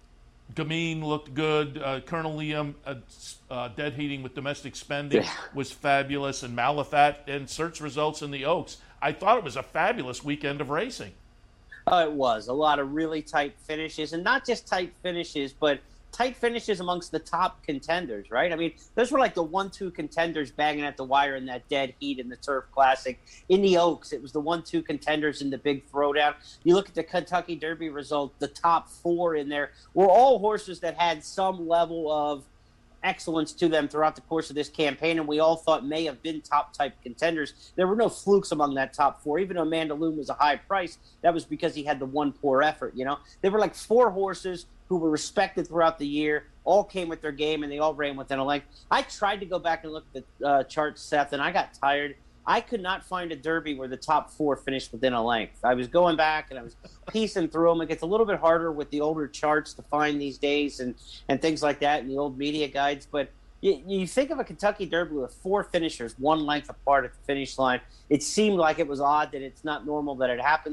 Gamine looked good. Uh, Colonel Liam, uh, uh, dead heating with domestic spending, yeah. was fabulous. And Malathat and Search Results in the Oaks. I thought it was a fabulous weekend of racing. Oh, it was. A lot of really tight finishes, and not just tight finishes, but tight finishes amongst the top contenders, right? I mean, those were like the one two contenders banging at the wire in that dead heat in the Turf Classic. In the Oaks, it was the one two contenders in the big throwdown. You look at the Kentucky Derby result, the top four in there were all horses that had some level of excellence to them throughout the course of this campaign, and we all thought may have been top-type contenders. There were no flukes among that top four. Even though Mandaloun was a high price, that was because he had the one poor effort, you know? There were like four horses who were respected throughout the year, all came with their game, and they all ran within a length. I tried to go back and look at the uh, charts, Seth, and I got tired. I could not find a Derby where the top four finished within a length. I was going back and I was piecing through them. It gets a little bit harder with the older charts to find these days and, and things like that in the old media guides. But you, you think of a Kentucky Derby with four finishers, one length apart at the finish line. It seemed like it was odd that it's not normal that it happens. And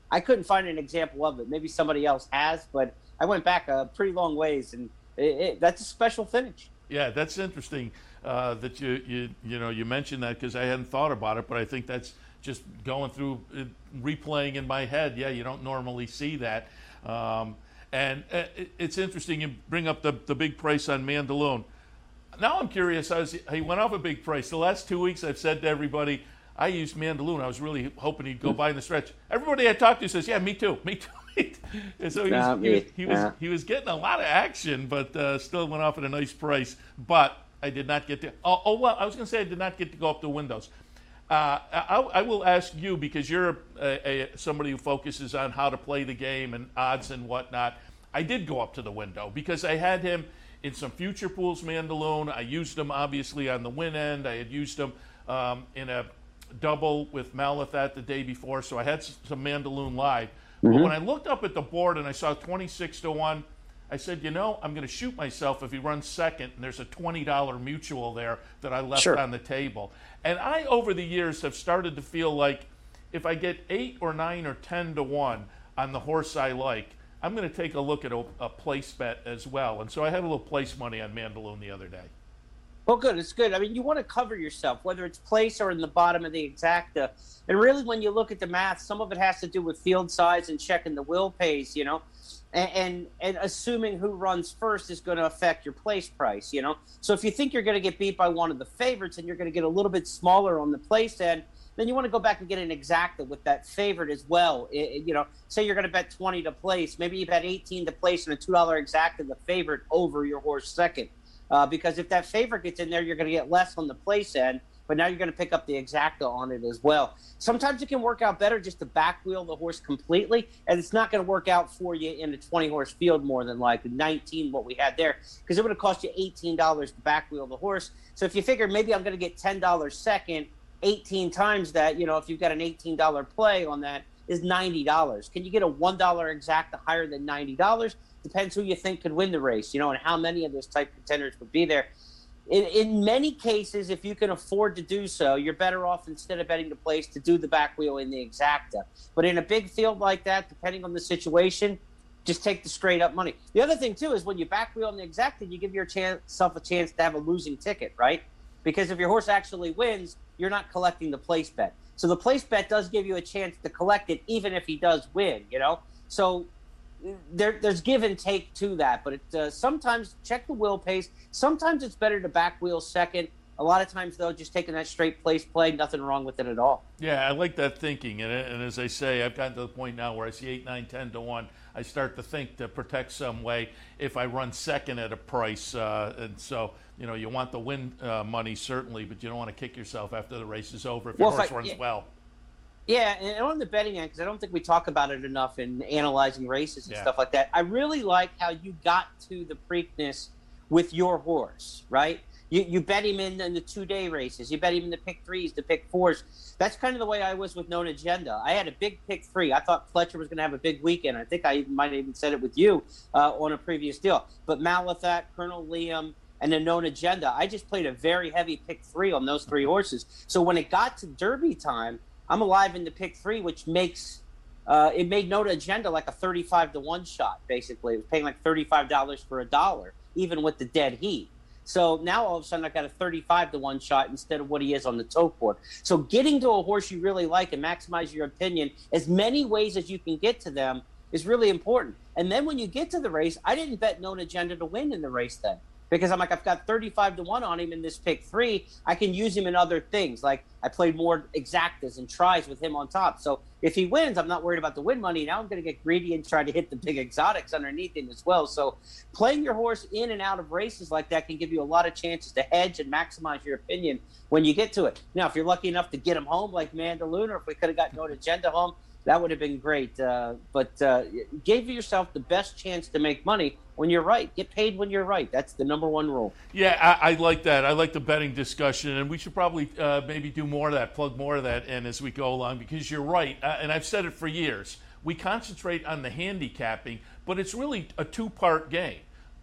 I couldn't find an example of it. Maybe somebody else has, but I went back a pretty long ways, and it, it, that's a special finish. Yeah, that's interesting uh, that you, you you know you mentioned that, because I hadn't thought about it, but I think that's just going through uh, replaying in my head. Yeah, you don't normally see that, um, and uh, it, it's interesting. You bring up the the big price on Mandaloun. Now I'm curious. I was, he went off a big price. The last two weeks, I've said to everybody, I used Mandaloun. I was really hoping he'd go by in the stretch. Everybody I talked to says, "Yeah, me too, me too." And so he was, he was, he was he was getting a lot of action, but uh, still went off at a nice price. But I did not get to. Oh, oh well, I was going to say I did not get to go up the windows. Uh, I, I will ask you, because you're a, a, somebody who focuses on how to play the game and odds and whatnot. I did go up to the window because I had him in some future pools, Mandaloun. I used him obviously on the win end. I had used him um, in a double with Malathat the day before, so I had some Mandaloun live. Mm-hmm. But when I looked up at the board and I saw twenty-six to one, I said, you know, I'm going to shoot myself if he runs second, and there's a twenty dollars mutual there that I left sure. on the table. And I, over the years, have started to feel like if I get eight or nine or ten to one on the horse I like, I'm going to take a look at a, a place bet as well. And so I had a little place money on Mandaloun the other day. Well, good. It's good. I mean, you want to cover yourself, whether it's place or in the bottom of the exacta. And really, when you look at the math, some of it has to do with field size and checking the will pays, you know, and, and, and assuming who runs first is going to affect your place price, you know. So if you think you're going to get beat by one of the favorites and you're going to get a little bit smaller on the place end, then you want to go back and get an exacta with that favorite as well. It, you know, say you're going to bet twenty to place. Maybe you bet eighteen to place and a two dollars exacta the favorite over your horse second. Uh, because if that favorite gets in there, you're going to get less on the place end, but now you're going to pick up the exacta on it as well. Sometimes it can work out better just to back wheel the horse completely, and it's not going to work out for you in a twenty-horse field more than like nineteen, what we had there, because it would have cost you eighteen dollars to back wheel the horse. So if you figure maybe I'm going to get ten dollars second, eighteen times that, you know, if you've got an eighteen dollars play on that, is ninety dollars. Can you get a one dollar exacta higher than ninety dollars? Depends who you think could win the race, you know, and how many of those type contenders would be there. In, in many cases, if you can afford to do so, you're better off, instead of betting the place, to do the back wheel in the exacta. But in a big field like that, depending on the situation, just take the straight up money. The other thing, too, is when you back wheel in the exacta, you give yourself a chance to have a losing ticket, right? Because if your horse actually wins, you're not collecting the place bet. So the place bet does give you a chance to collect it, even if he does win, you know? So There, there's give and take to that, but it, uh, sometimes check the will pace. Sometimes it's better to back wheel second. A lot of times, though, just taking that straight place play, nothing wrong with it at all. Yeah, I like that thinking. And, and as I say, I've gotten to the point now where I see eight, nine, ten to one. I start to think to protect some way if I run second at a price. Uh, and so, you know, you want the win uh, money, certainly, but you don't want to kick yourself after the race is over if your well, horse I, runs yeah. well. Yeah, and on the betting end, because I don't think we talk about it enough in analyzing races and yeah. stuff like that, I really like how you got to the Preakness with your horse, right? You you bet him in, in the two-day races. You bet him in the pick threes, the pick fours. That's kind of the way I was with Known Agenda. I had a big pick three. I thought Fletcher was going to have a big weekend. I think I even, might have even said it with you uh, on a previous deal. But Malathat, Colonel Liam, and the Known Agenda, I just played a very heavy pick three on those three horses. So when it got to Derby time, I'm alive in the pick three, which makes uh, it made Known Agenda like a thirty-five to one shot, basically. It was paying like thirty-five dollars for a dollar, even with the dead heat. So now all of a sudden I've got a thirty-five to one shot instead of what he is on the tote board. So getting to a horse you really like and maximize your opinion as many ways as you can get to them is really important. And then when you get to the race, I didn't bet Known Agenda to win in the race then. Because I'm like, I've got thirty-five to one on him in this pick three. I can use him in other things. Like I played more exactas and tries with him on top. So if he wins, I'm not worried about the win money. Now I'm going to get greedy and try to hit the big exotics underneath him as well. So playing your horse in and out of races like that can give you a lot of chances to hedge and maximize your opinion when you get to it. Now, if you're lucky enough to get him home like Mandaloun, or if we could have got Known Agenda home, that would have been great. Uh, but uh, give yourself the best chance to make money when you're right. Get paid when you're right. That's the number one rule. Yeah, I, I like that. I like the betting discussion, and we should probably uh, maybe do more of that, plug more of that in as we go along, because you're right, uh, and I've said it for years. We concentrate on the handicapping, but it's really a two-part game.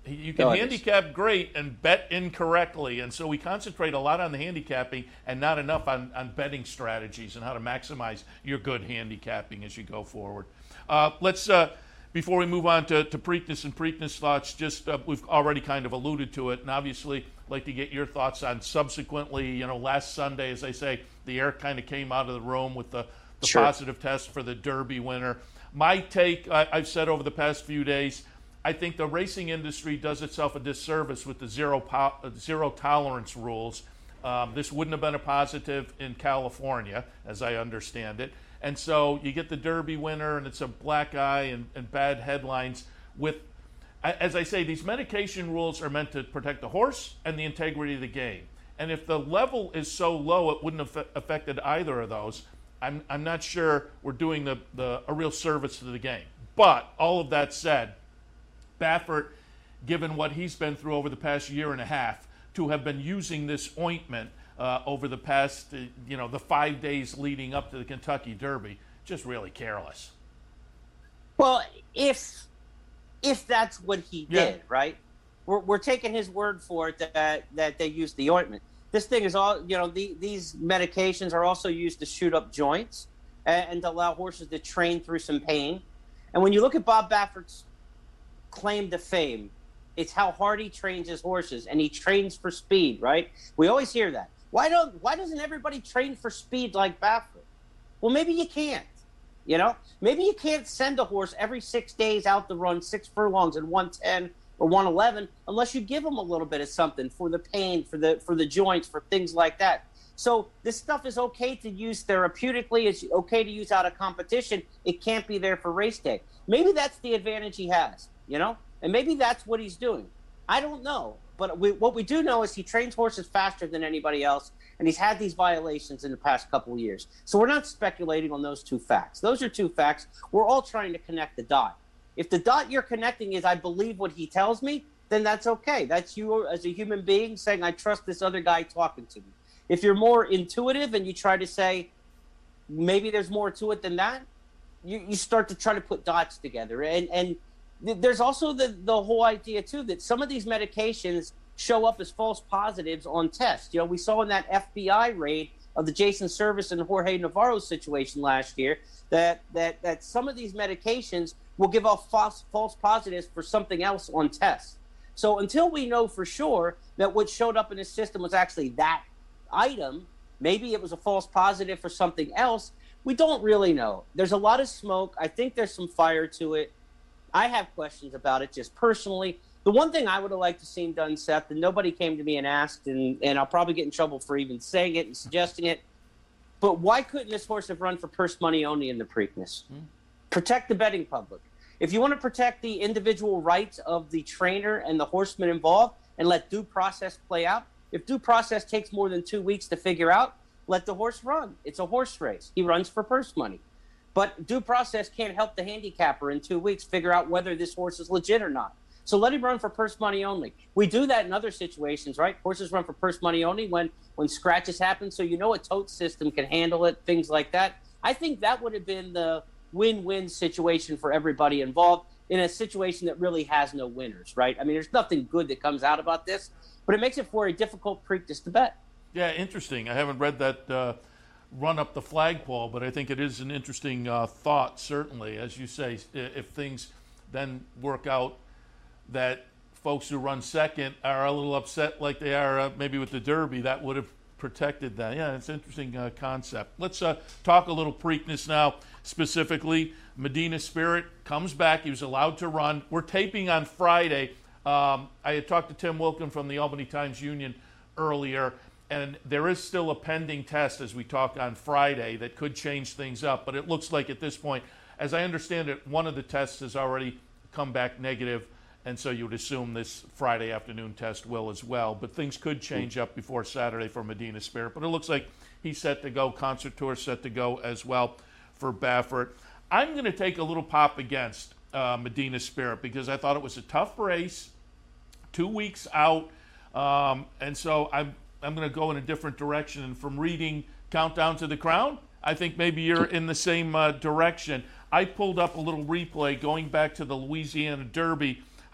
You can oh, handicap great and bet incorrectly, and so we concentrate a lot on the handicapping and not enough on, on betting strategies and how to maximize your good handicapping as you go forward. Uh, let's, uh, before we move on to, to Preakness and Preakness thoughts, just uh, we've already kind of alluded to it, and obviously I'd like to get your thoughts on subsequently, you know, last Sunday, as I say, the air kind of came out of the room with the, the sure. positive test for the Derby winner. My take, I, I've said over the past few days, I think the racing industry does itself a disservice with the zero po- zero tolerance rules. Um, this wouldn't have been a positive in California, as I understand it. And so you get the Derby winner, and it's a black eye and, and bad headlines. With, as I say, these medication rules are meant to protect the horse and the integrity of the game. And if the level is so low, it wouldn't have affected either of those. I'm, I'm not sure we're doing the, the a real service to the game. But all of that said, Baffert, given what he's been through over the past year and a half, to have been using this ointment uh, over the past, uh, you know, the five days leading up to the Kentucky Derby, just really careless. Well, if if that's what he yeah. did, right? We're, we're taking his word for it that that they used the ointment. This thing is all, you know, the, these medications are also used to shoot up joints and, and to allow horses to train through some pain. And when you look at Bob Baffert's claim to fame, it's how hard he trains his horses, and he trains for speed, right? We always hear that. Why don't why doesn't everybody train for speed like Baffert? Well, maybe you can't. You know, maybe you can't send a horse every six days out to run six furlongs in one ten or one eleven unless you give them a little bit of something for the pain, for the for the joints, for things like that. So this stuff is okay to use therapeutically. It's okay to use out of competition. It can't be there for race day. Maybe that's the advantage he has, you know, and maybe that's what he's doing. I don't know. But we, what we do know is he trains horses faster than anybody else, and he's had these violations in the past couple of years. So we're not speculating on those two facts. Those are two facts. We're all trying to connect the dot. If the dot you're connecting is I believe what he tells me, then that's okay. That's you as a human being saying I trust this other guy talking to me. If you're more intuitive and you try to say maybe there's more to it than that, you, you start to try to put dots together. And and there's also the, the whole idea, too, that some of these medications show up as false positives on tests. You know, we saw in that F B I raid of the Jason Service and Jorge Navarro situation last year that that, that some of these medications will give off false, false positives for something else on tests. So until we know for sure that what showed up in his system was actually that item, maybe it was a false positive for something else, we don't really know. There's a lot of smoke. I think there's some fire to it. I have questions about it just personally. The one thing I would have liked to see done, Seth, and nobody came to me and asked, and, and I'll probably get in trouble for even saying it and suggesting it, but why couldn't this horse have run for purse money only in the Preakness? Hmm. Protect the betting public. If you want to protect the individual rights of the trainer and the horseman involved and let due process play out, if due process takes more than two weeks to figure out, let the horse run. It's a horse race. He runs for purse money. But due process can't help the handicapper in two weeks figure out whether this horse is legit or not. So let him run for purse money only. We do that in other situations, right? Horses run for purse money only when, when scratches happen. So you know a tote system can handle it, things like that. I think that would have been the win-win situation for everybody involved in a situation that really has no winners, right? I mean, there's nothing good that comes out about this, but it makes it for a difficult Preakness to bet. Yeah, interesting. I haven't read that uh, run up the flagpole, but I think it is an interesting uh, thought, certainly. As you say, if things then work out that folks who run second are a little upset like they are uh, maybe with the Derby, that would have protected that. Yeah, it's an interesting uh, concept. Let's uh, talk a little Preakness now. Specifically, Medina Spirit comes back. He was allowed to run. We're taping on Friday. Um, I had talked to Tim Wilkin from the Albany Times-Union earlier, and there is still a pending test as we talk on Friday that could change things up. But it looks like at this point, as I understand it, one of the tests has already come back negative, and so you would assume this Friday afternoon test will as well. But things could change up before Saturday for Medina Spirit. But it looks like he's set to go. Concert Tour set to go as well for Baffert. I'm going to take a little pop against uh, Medina Spirit because I thought it was a tough race, two weeks out, um, and so I'm I'm going to go in a different direction. And from reading Countdown to the Crown, I think maybe you're in the same uh, direction. I pulled up a little replay going back to the Louisiana Derby,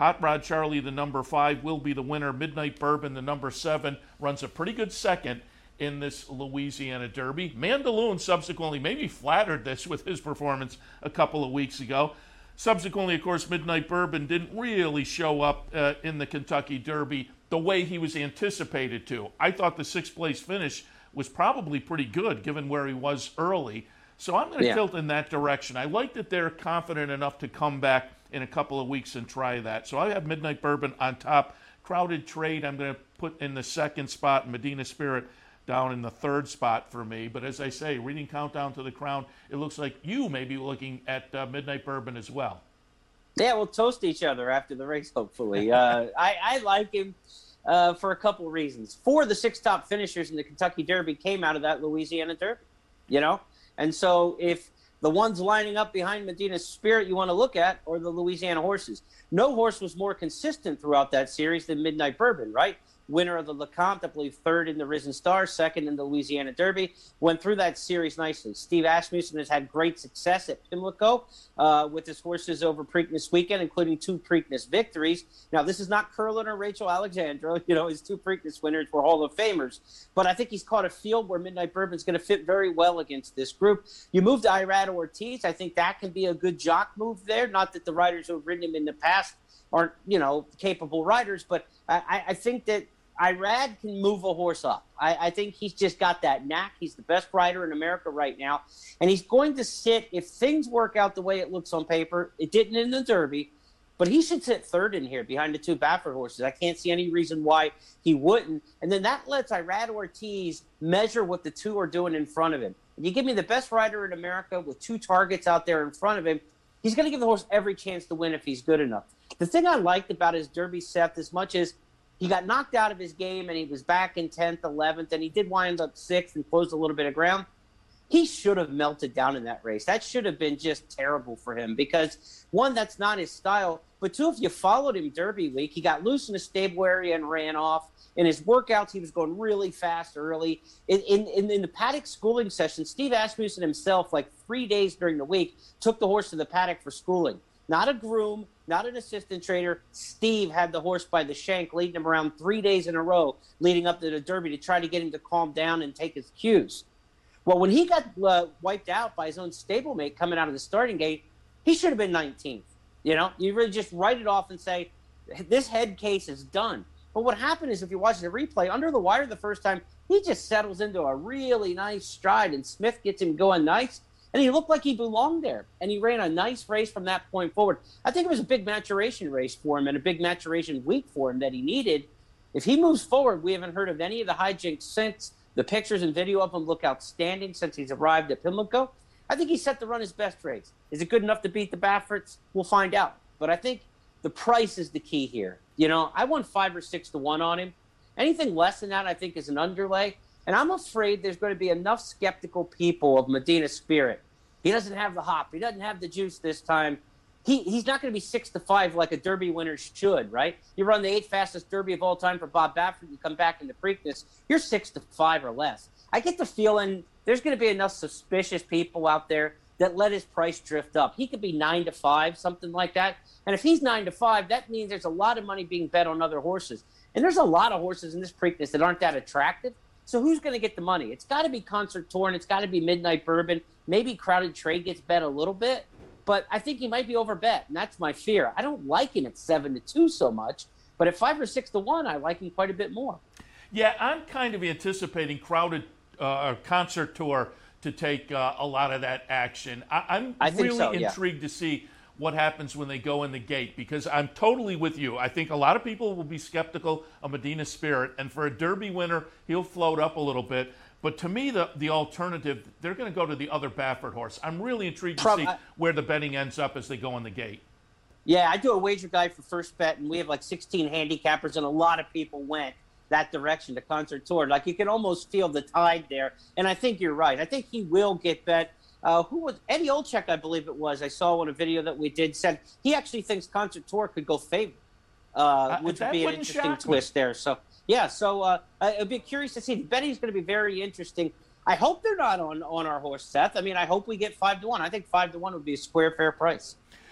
Hot Rod Charlie, the number five, will be the winner. Midnight Bourbon, the number seven, runs a pretty good second in this Louisiana Derby. Mandaloun subsequently maybe flattered this with his performance a couple of weeks ago. Subsequently, of course, Midnight Bourbon didn't really show up uh, in the Kentucky Derby the way he was anticipated to. I thought the sixth place finish was probably pretty good given where he was early. So I'm going to yeah. tilt in that direction. I like that they're confident enough to come back in a couple of weeks and try that. So I have Midnight Bourbon on top. Crowded Trade I'm going to put in the second spot. Medina Spirit down in the third spot for me. But as I say, reading Countdown to the Crown, it looks like you may be looking at uh, Midnight Bourbon as well. Yeah, we'll toast each other after the race, hopefully. uh, I, I like him uh, for a couple of reasons. Four of the six top finishers in the Kentucky Derby came out of that Louisiana Derby, you know? And so if the ones lining up behind Medina Spirit you want to look at are the Louisiana horses. No horse was more consistent throughout that series than Midnight Bourbon, right? Winner of the LeCompte, I believe third in the Risen Star, second in the Louisiana Derby. Went through that series nicely. Steve Asmussen has had great success at Pimlico uh, with his horses over Preakness weekend, including two Preakness victories. Now, this is not Curlin or Rachel Alexandra. You know, his two Preakness winners were Hall of Famers. But I think he's caught a field where Midnight Bourbon's going to fit very well against this group. You move to Irad Ortiz. I think that can be a good jock move there. Not that the riders who have ridden him in the past aren't, you know, capable riders, but I, I think that Irad can move a horse up. I, I think he's just got that knack. He's the best rider in America right now. And he's going to sit, if things work out the way it looks on paper, it didn't in the Derby, but he should sit third in here behind the two Baffert horses. I can't see any reason why he wouldn't. And then that lets Irad Ortiz measure what the two are doing in front of him. If you give me the best rider in America with two targets out there in front of him, he's going to give the horse every chance to win if he's good enough. The thing I liked about his Derby, Seth, as much as he got knocked out of his game and he was back in tenth, eleventh, and he did wind up sixth and closed a little bit of ground. He should have melted down in that race. That should have been just terrible for him because, one, that's not his style. But, two, if you followed him Derby week, he got loose in the stable area and ran off. In his workouts, he was going really fast early. In, in, in the paddock schooling session, Steve Asmussen himself, like three days during the week, took the horse to the paddock for schooling. Not a groom, not an assistant trainer. Steve had the horse by the shank, leading him around three days in a row, leading up to the Derby to try to get him to calm down and take his cues. Well, when he got uh, wiped out by his own stablemate coming out of the starting gate, he should have been nineteenth. You know, you really just write it off and say, this head case is done. But what happened is, if you watch the replay, under the wire the first time, he just settles into a really nice stride, and Smith gets him going nice. And he looked like he belonged there. And he ran a nice race from that point forward. I think it was a big maturation race for him and a big maturation week for him that he needed. If he moves forward, we haven't heard of any of the hijinks since. The pictures and video of him look outstanding since he's arrived at Pimlico. I think he's set to run his best race. Is it good enough to beat the Bafferts? We'll find out. But I think the price is the key here. You know, I won five or six to one on him. Anything less than that, I think, is an underlay. And I'm afraid there's going to be enough skeptical people of Medina Spirit. He doesn't have the hop. He doesn't have the juice this time. He He's not going to be six to five like a Derby winner should, right? You run the eighth fastest Derby of all time for Bob Baffert, you come back into Preakness, you're six to five or less. I get the feeling there's going to be enough suspicious people out there that let his price drift up. He could be nine to five, something like that. And if he's nine to five, that means there's a lot of money being bet on other horses. And there's a lot of horses in this Preakness that aren't that attractive. So who's going to get the money? It's got to be Concert Tour, and it's got to be Midnight Bourbon. Maybe Crowded Trade gets bet a little bit, but I think he might be overbet, and that's my fear. I don't like him at seven to two so much, but at five or six to one, I like him quite a bit more. Yeah, I'm kind of anticipating Crowded uh, Concert Tour to take uh, a lot of that action. I, I'm I think really so, yeah. intrigued to see what happens when they go in the gate, because I'm totally with you. I think a lot of people will be skeptical of Medina Spirit, and for a Derby winner, he'll float up a little bit. But to me, the, the alternative, they're going to go to the other Baffert horse. I'm really intrigued to Prob- see where the betting ends up as they go in the gate. Yeah, I do a wager guide for First Bet, and we have like sixteen handicappers, and a lot of people went that direction to Concert Tour. Like, you can almost feel the tide there, and I think you're right. I think he will get bet. Uh, who was Eddie Olczyk, I believe it was. I saw on a video that we did, said he actually thinks Concert Tour could go favorite, uh, uh, which would be an interesting twist there. So, yeah, so uh, I'd be curious to see. The betting is going to be very interesting. I hope they're not on, on our horse, Seth. I mean, I hope we get five to one. I think five to one would be a square, fair price.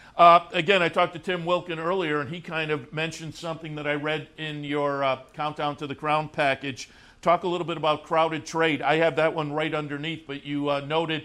Uh, again, I talked to Tim Wilkin earlier, and he kind of mentioned something that I read in your uh, Countdown to the Crown package. Talk a little bit about Crowded Trade. I have that one right underneath, but you uh, noted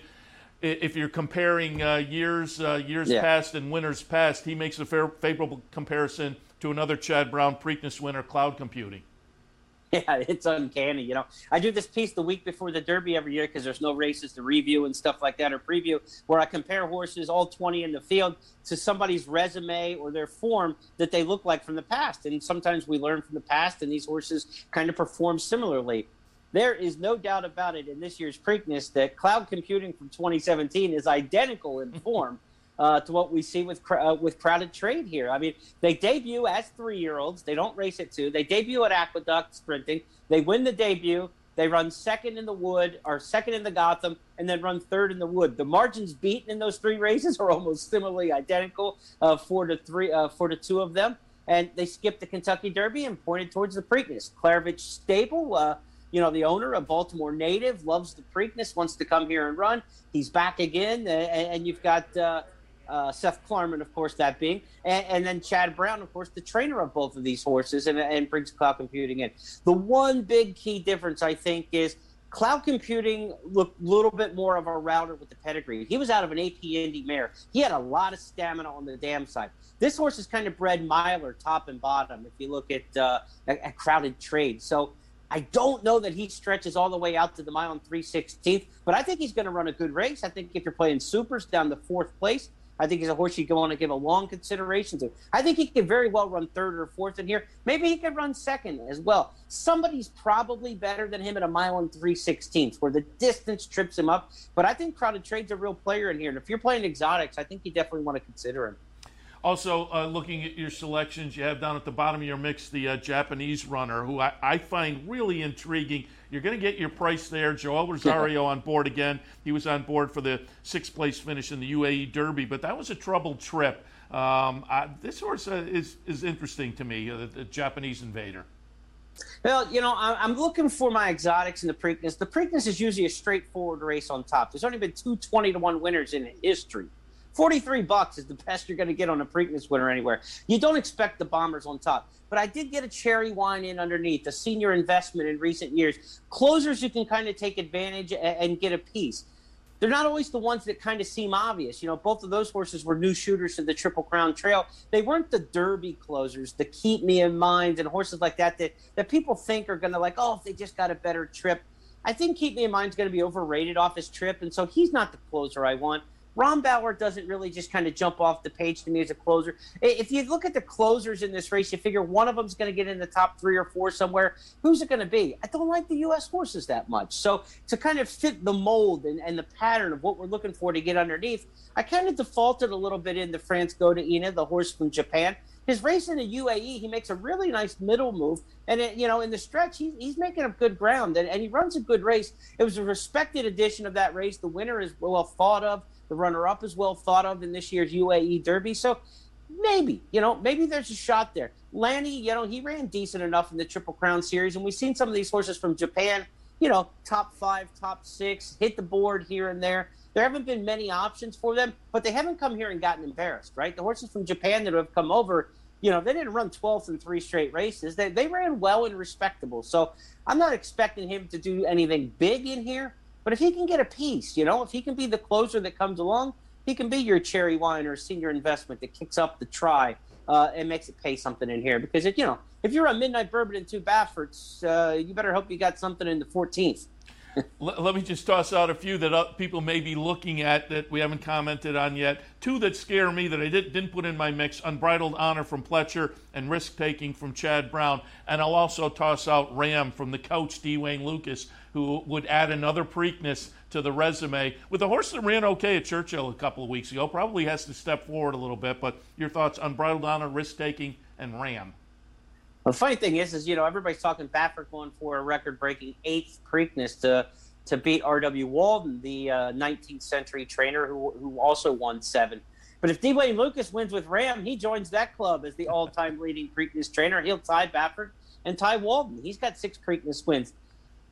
if you're comparing uh, years uh, years yeah. past and winners past, he makes a fair, favorable comparison to another Chad Brown Preakness winner, Cloud Computing. Yeah, it's uncanny. You know, I do this piece the week before the Derby every year because there's no races to review and stuff like that or preview, where I compare horses, all twenty in the field, to somebody's resume or their form that they look like from the past. And sometimes we learn from the past, and these horses kind of perform similarly. There is no doubt about it in this year's Preakness that Cloud Computing from twenty seventeen is identical in form uh, to what we see with uh, with Crowded Trade here. I mean, they debut as three-year-olds. They don't race at two. They debut at Aqueduct Sprinting. They win the debut. They run second in the Wood, or second in the Gotham, and then run third in the Wood. The margins beaten in those three races are almost similarly identical, uh, four to three, uh, four to two of them. And they skipped the Kentucky Derby and pointed towards the Preakness. Klaravich Stable, uh, you know, the owner, a Baltimore native, loves the Preakness, wants to come here and run. He's back again, and, and you've got uh, uh, Seth Klarman, of course, that being, and, and then Chad Brown, of course, the trainer of both of these horses, and, and brings Cloud Computing in. The one big key difference, I think, is Cloud Computing looked a little bit more of a router with the pedigree. He was out of an A P Indy mare. He had a lot of stamina on the dam side. This horse is kind of bred miler, top and bottom, if you look at, uh, at, at Crowded Trade. So I don't know that he stretches all the way out to the mile and three sixteenths, but I think he's going to run a good race. I think if you're playing supers down to fourth place, I think he's a horse you want to give a long consideration to. I think he could very well run third or fourth in here. Maybe he could run second as well. Somebody's probably better than him at a mile and three sixteenths, where the distance trips him up. But I think Crowded Trade's a real player in here. And if you're playing exotics, I think you definitely want to consider him. Also, uh, looking at your selections, you have down at the bottom of your mix the uh, Japanese runner, who I, I find really intriguing. You're going to get your price there. Joel Rosario on board again. He was on board for the sixth place finish in the U A E Derby, but that was a troubled trip. Um, I, this horse uh, is is interesting to me, uh, the, the Japanese Invader. Well, you know, I'm looking for my exotics in the Preakness. The Preakness is usually a straightforward race on top. There's only been two twenty to one winners in history. forty-three bucks is the best you're going to get on a Preakness winner anywhere. You don't expect the Bombers on top. But I did get a cherry wine in underneath, a senior investment in recent years. Closers you can kind of take advantage and get a piece. They're not always the ones that kind of seem obvious. You know, both of those horses were new shooters to the Triple Crown Trail. They weren't the Derby closers, the Keep Me in Mind and horses like that that, that people think are going to like, oh, if they just got a better trip. I think Keep Me in Mind is going to be overrated off his trip, and so he's not the closer I want. Rombauer doesn't really just kind of jump off the page to me as a closer. If you look at the closers in this race, you figure one of them's going to get in the top three or four somewhere. Who's it going to be? I don't like the U S horses that much. So to kind of fit the mold and, and the pattern of what we're looking for to get underneath, I kind of defaulted a little bit into France Godaina, the horse from Japan. His race in the U A E, he makes a really nice middle move. And, it, you know, in the stretch, he's, he's making up good ground. And, and he runs a good race. It was a respected edition of that race. The winner is well thought of. The runner-up is well thought of in this year's U A E Derby. So maybe, you know, maybe there's a shot there. Lanny, you know, he ran decent enough in the Triple Crown Series. And we've seen some of these horses from Japan, you know, top five, top six, hit the board here and there. There haven't been many options for them, but they haven't come here and gotten embarrassed, right? The horses from Japan that have come over, you know, they didn't run twelfth in three straight races. They, they ran well and respectable. So I'm not expecting him to do anything big in here. But if he can get a piece, you know, if he can be the closer that comes along, he can be your cherry wine or senior investment that kicks up the try uh, and makes it pay something in here. Because, it, you know, if you're a Midnight Bourbon and two Baffords, uh, you better hope you got something in the fourteenth. let, let me just toss out a few that uh, people may be looking at that we haven't commented on yet. Two that scare me that I did, didn't put in my mix: Unbridled Honor from Pletcher and Risk Taking from Chad Brown. And I'll also toss out Ram from the coach, D. Wayne Lucas, who would add another Preakness to the resume. With a horse that ran okay at Churchill a couple of weeks ago, probably has to step forward a little bit. But your thoughts: Unbridled Honor, Risk Taking, and Ram. The funny thing is, is you know, everybody's talking Baffert going for a record-breaking eighth Preakness to to beat R W Walden, the uh, nineteenth century trainer who who also won seven. But if D. Wayne Lucas wins with Ram, he joins that club as the all-time leading Preakness trainer. He'll tie Baffert and tie Walden. He's got six Preakness wins.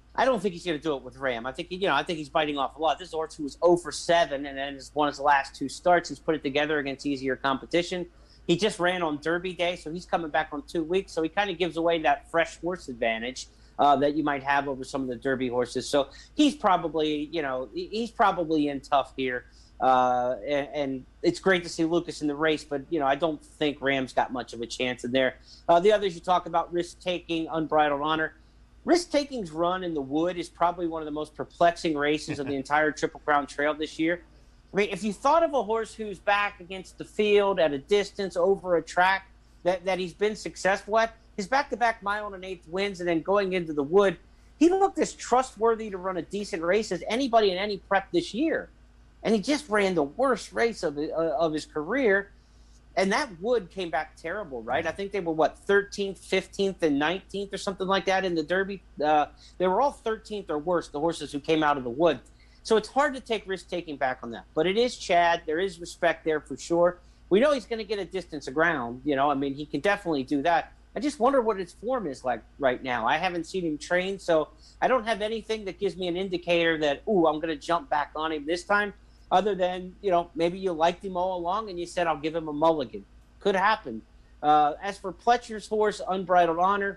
I don't think he's going to do it with Ram. I think, you know, I think he's biting off a lot. This is a horse who was oh for seven, and then has won his last two starts. He's put it together against easier competition. He just ran on Derby Day, so he's coming back on two weeks. So he kind of gives away that fresh horse advantage uh, that you might have over some of the Derby horses. So he's probably, you know, he's probably in tough here. Uh, and, and it's great to see Lucas in the race, but, you know, I don't think Ram's got much of a chance in there. Uh, the others you talk about, Risk-Taking, Unbridled Honor. Risk-Taking's run in the Wood is probably one of the most perplexing races of the entire Triple Crown Trail this year. I mean, if you thought of a horse who's back against the field at a distance over a track that, that he's been successful at, his back-to-back mile and an eighth wins and then going into the Wood, he looked as trustworthy to run a decent race as anybody in any prep this year. And he just ran the worst race of, the, uh, of his career. And that Wood came back terrible, right? I think they were, what, thirteenth, fifteenth, and nineteenth or something like that in the Derby. Uh, they were all thirteenth or worse, the horses who came out of the Wood. So it's hard to take risk-taking back on that. But it is Chad. There is respect there for sure. We know he's going to get a distance of ground. You know, I mean, he can definitely do that. I just wonder what his form is like right now. I haven't seen him train, so I don't have anything that gives me an indicator that, ooh, I'm going to jump back on him this time. Other than, you know, maybe you liked him all along and you said, I'll give him a mulligan. Could happen. Uh, as for Pletcher's horse, Unbridled Honor,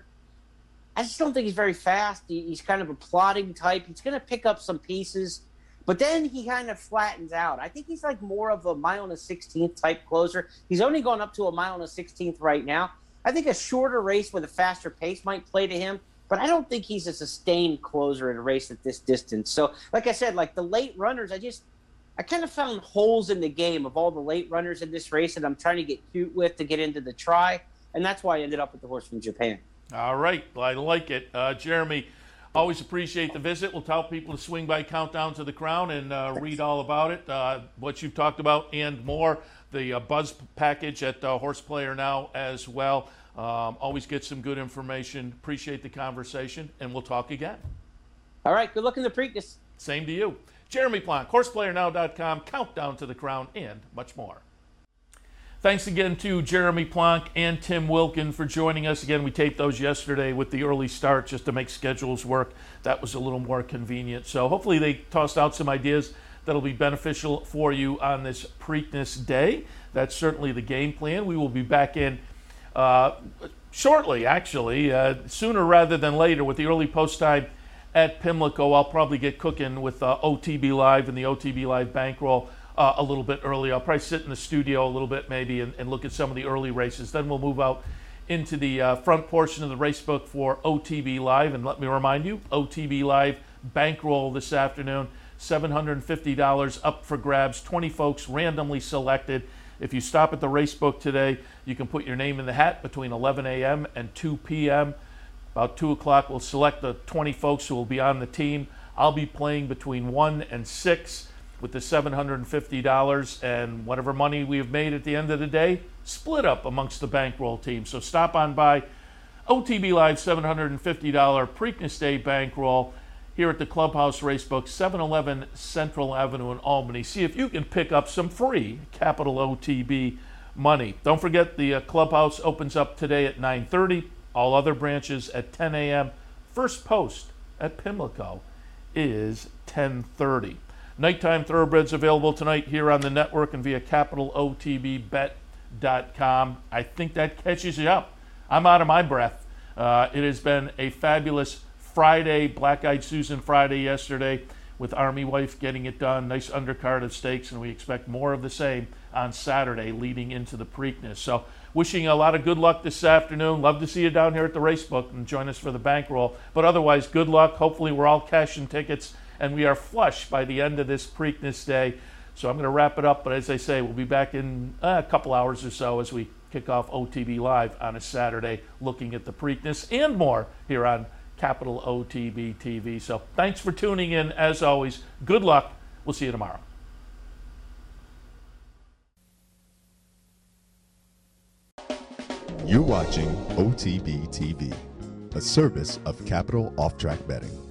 I just don't think he's very fast. He, he's kind of a plodding type. He's going to pick up some pieces, but then he kind of flattens out. I think he's like more of a mile and a sixteenth type closer. He's only gone up to a mile and a sixteenth right now. I think a shorter race with a faster pace might play to him, but I don't think he's a sustained closer in a race at this distance. So, like I said, like the late runners, I just – I kind of found holes in the game of all the late runners in this race that I'm trying to get cute with to get into the try, and that's why I ended up with the horse from Japan. All right. Well, I like it. Uh, Jeremy, always appreciate the visit. We'll tell people to swing by Countdown to the Crown and uh, read all about it, uh, what you've talked about and more. The uh, Buzz package at uh, Horse Player Now as well. Um, always get some good information. Appreciate the conversation, and we'll talk again. All right. Good luck in the Preakness. Same to you. Jeremy Plonk, horse player now dot com, Countdown to the Crown, and much more. Thanks again to Jeremy Plonk and Tim Wilkin for joining us. Again, we taped those yesterday with the early start just to make schedules work. That was a little more convenient. So hopefully they tossed out some ideas that'll be beneficial for you on this Preakness Day. That's certainly the game plan. We will be back in uh, shortly, actually, uh, sooner rather than later with the early post time at Pimlico. I'll probably get cooking with uh, O T B Live and the O T B Live bankroll uh, a little bit early. I'll probably sit in the studio a little bit maybe and, and look at some of the early races. Then we'll move out into the uh, front portion of the race book for O T B Live. And let me remind you, O T B Live bankroll this afternoon, seven hundred fifty dollars up for grabs, twenty folks randomly selected. If you stop at the race book today, you can put your name in the hat between eleven a.m. and two p.m. About two o'clock, we'll select the twenty folks who will be on the team. I'll be playing between one and six with the seven hundred fifty dollars, and whatever money we have made at the end of the day, split up amongst the bankroll team. So stop on by O T B Live seven hundred fifty dollars Preakness Day bankroll here at the Clubhouse Racebook, seven eleven Central Avenue in Albany. See if you can pick up some free Capital O T B money. Don't forget the uh, Clubhouse opens up today at nine thirty. All other branches at ten a.m. First post at Pimlico is ten thirty. Nighttime Thoroughbreds available tonight here on the network and via capital O T B bet dot com. I think that catches you up. I'm out of my breath. Uh, it has been a fabulous Friday, Black-Eyed Susan Friday yesterday with Army Wife getting it done. Nice undercard of stakes, and we expect more of the same on Saturday leading into the Preakness. So wishing you a lot of good luck this afternoon. Love to see you down here at the Racebook and join us for the bankroll. But otherwise, good luck. Hopefully we're all cashing tickets and we are flush by the end of this Preakness Day. So I'm going to wrap it up. But as I say, we'll be back in uh, a couple hours or so as we kick off O T B Live on a Saturday looking at the Preakness and more here on Capital O T B T V. So thanks for tuning in. As always, good luck. We'll see you tomorrow. You're watching O T B T V, a service of Capital Off Track Betting.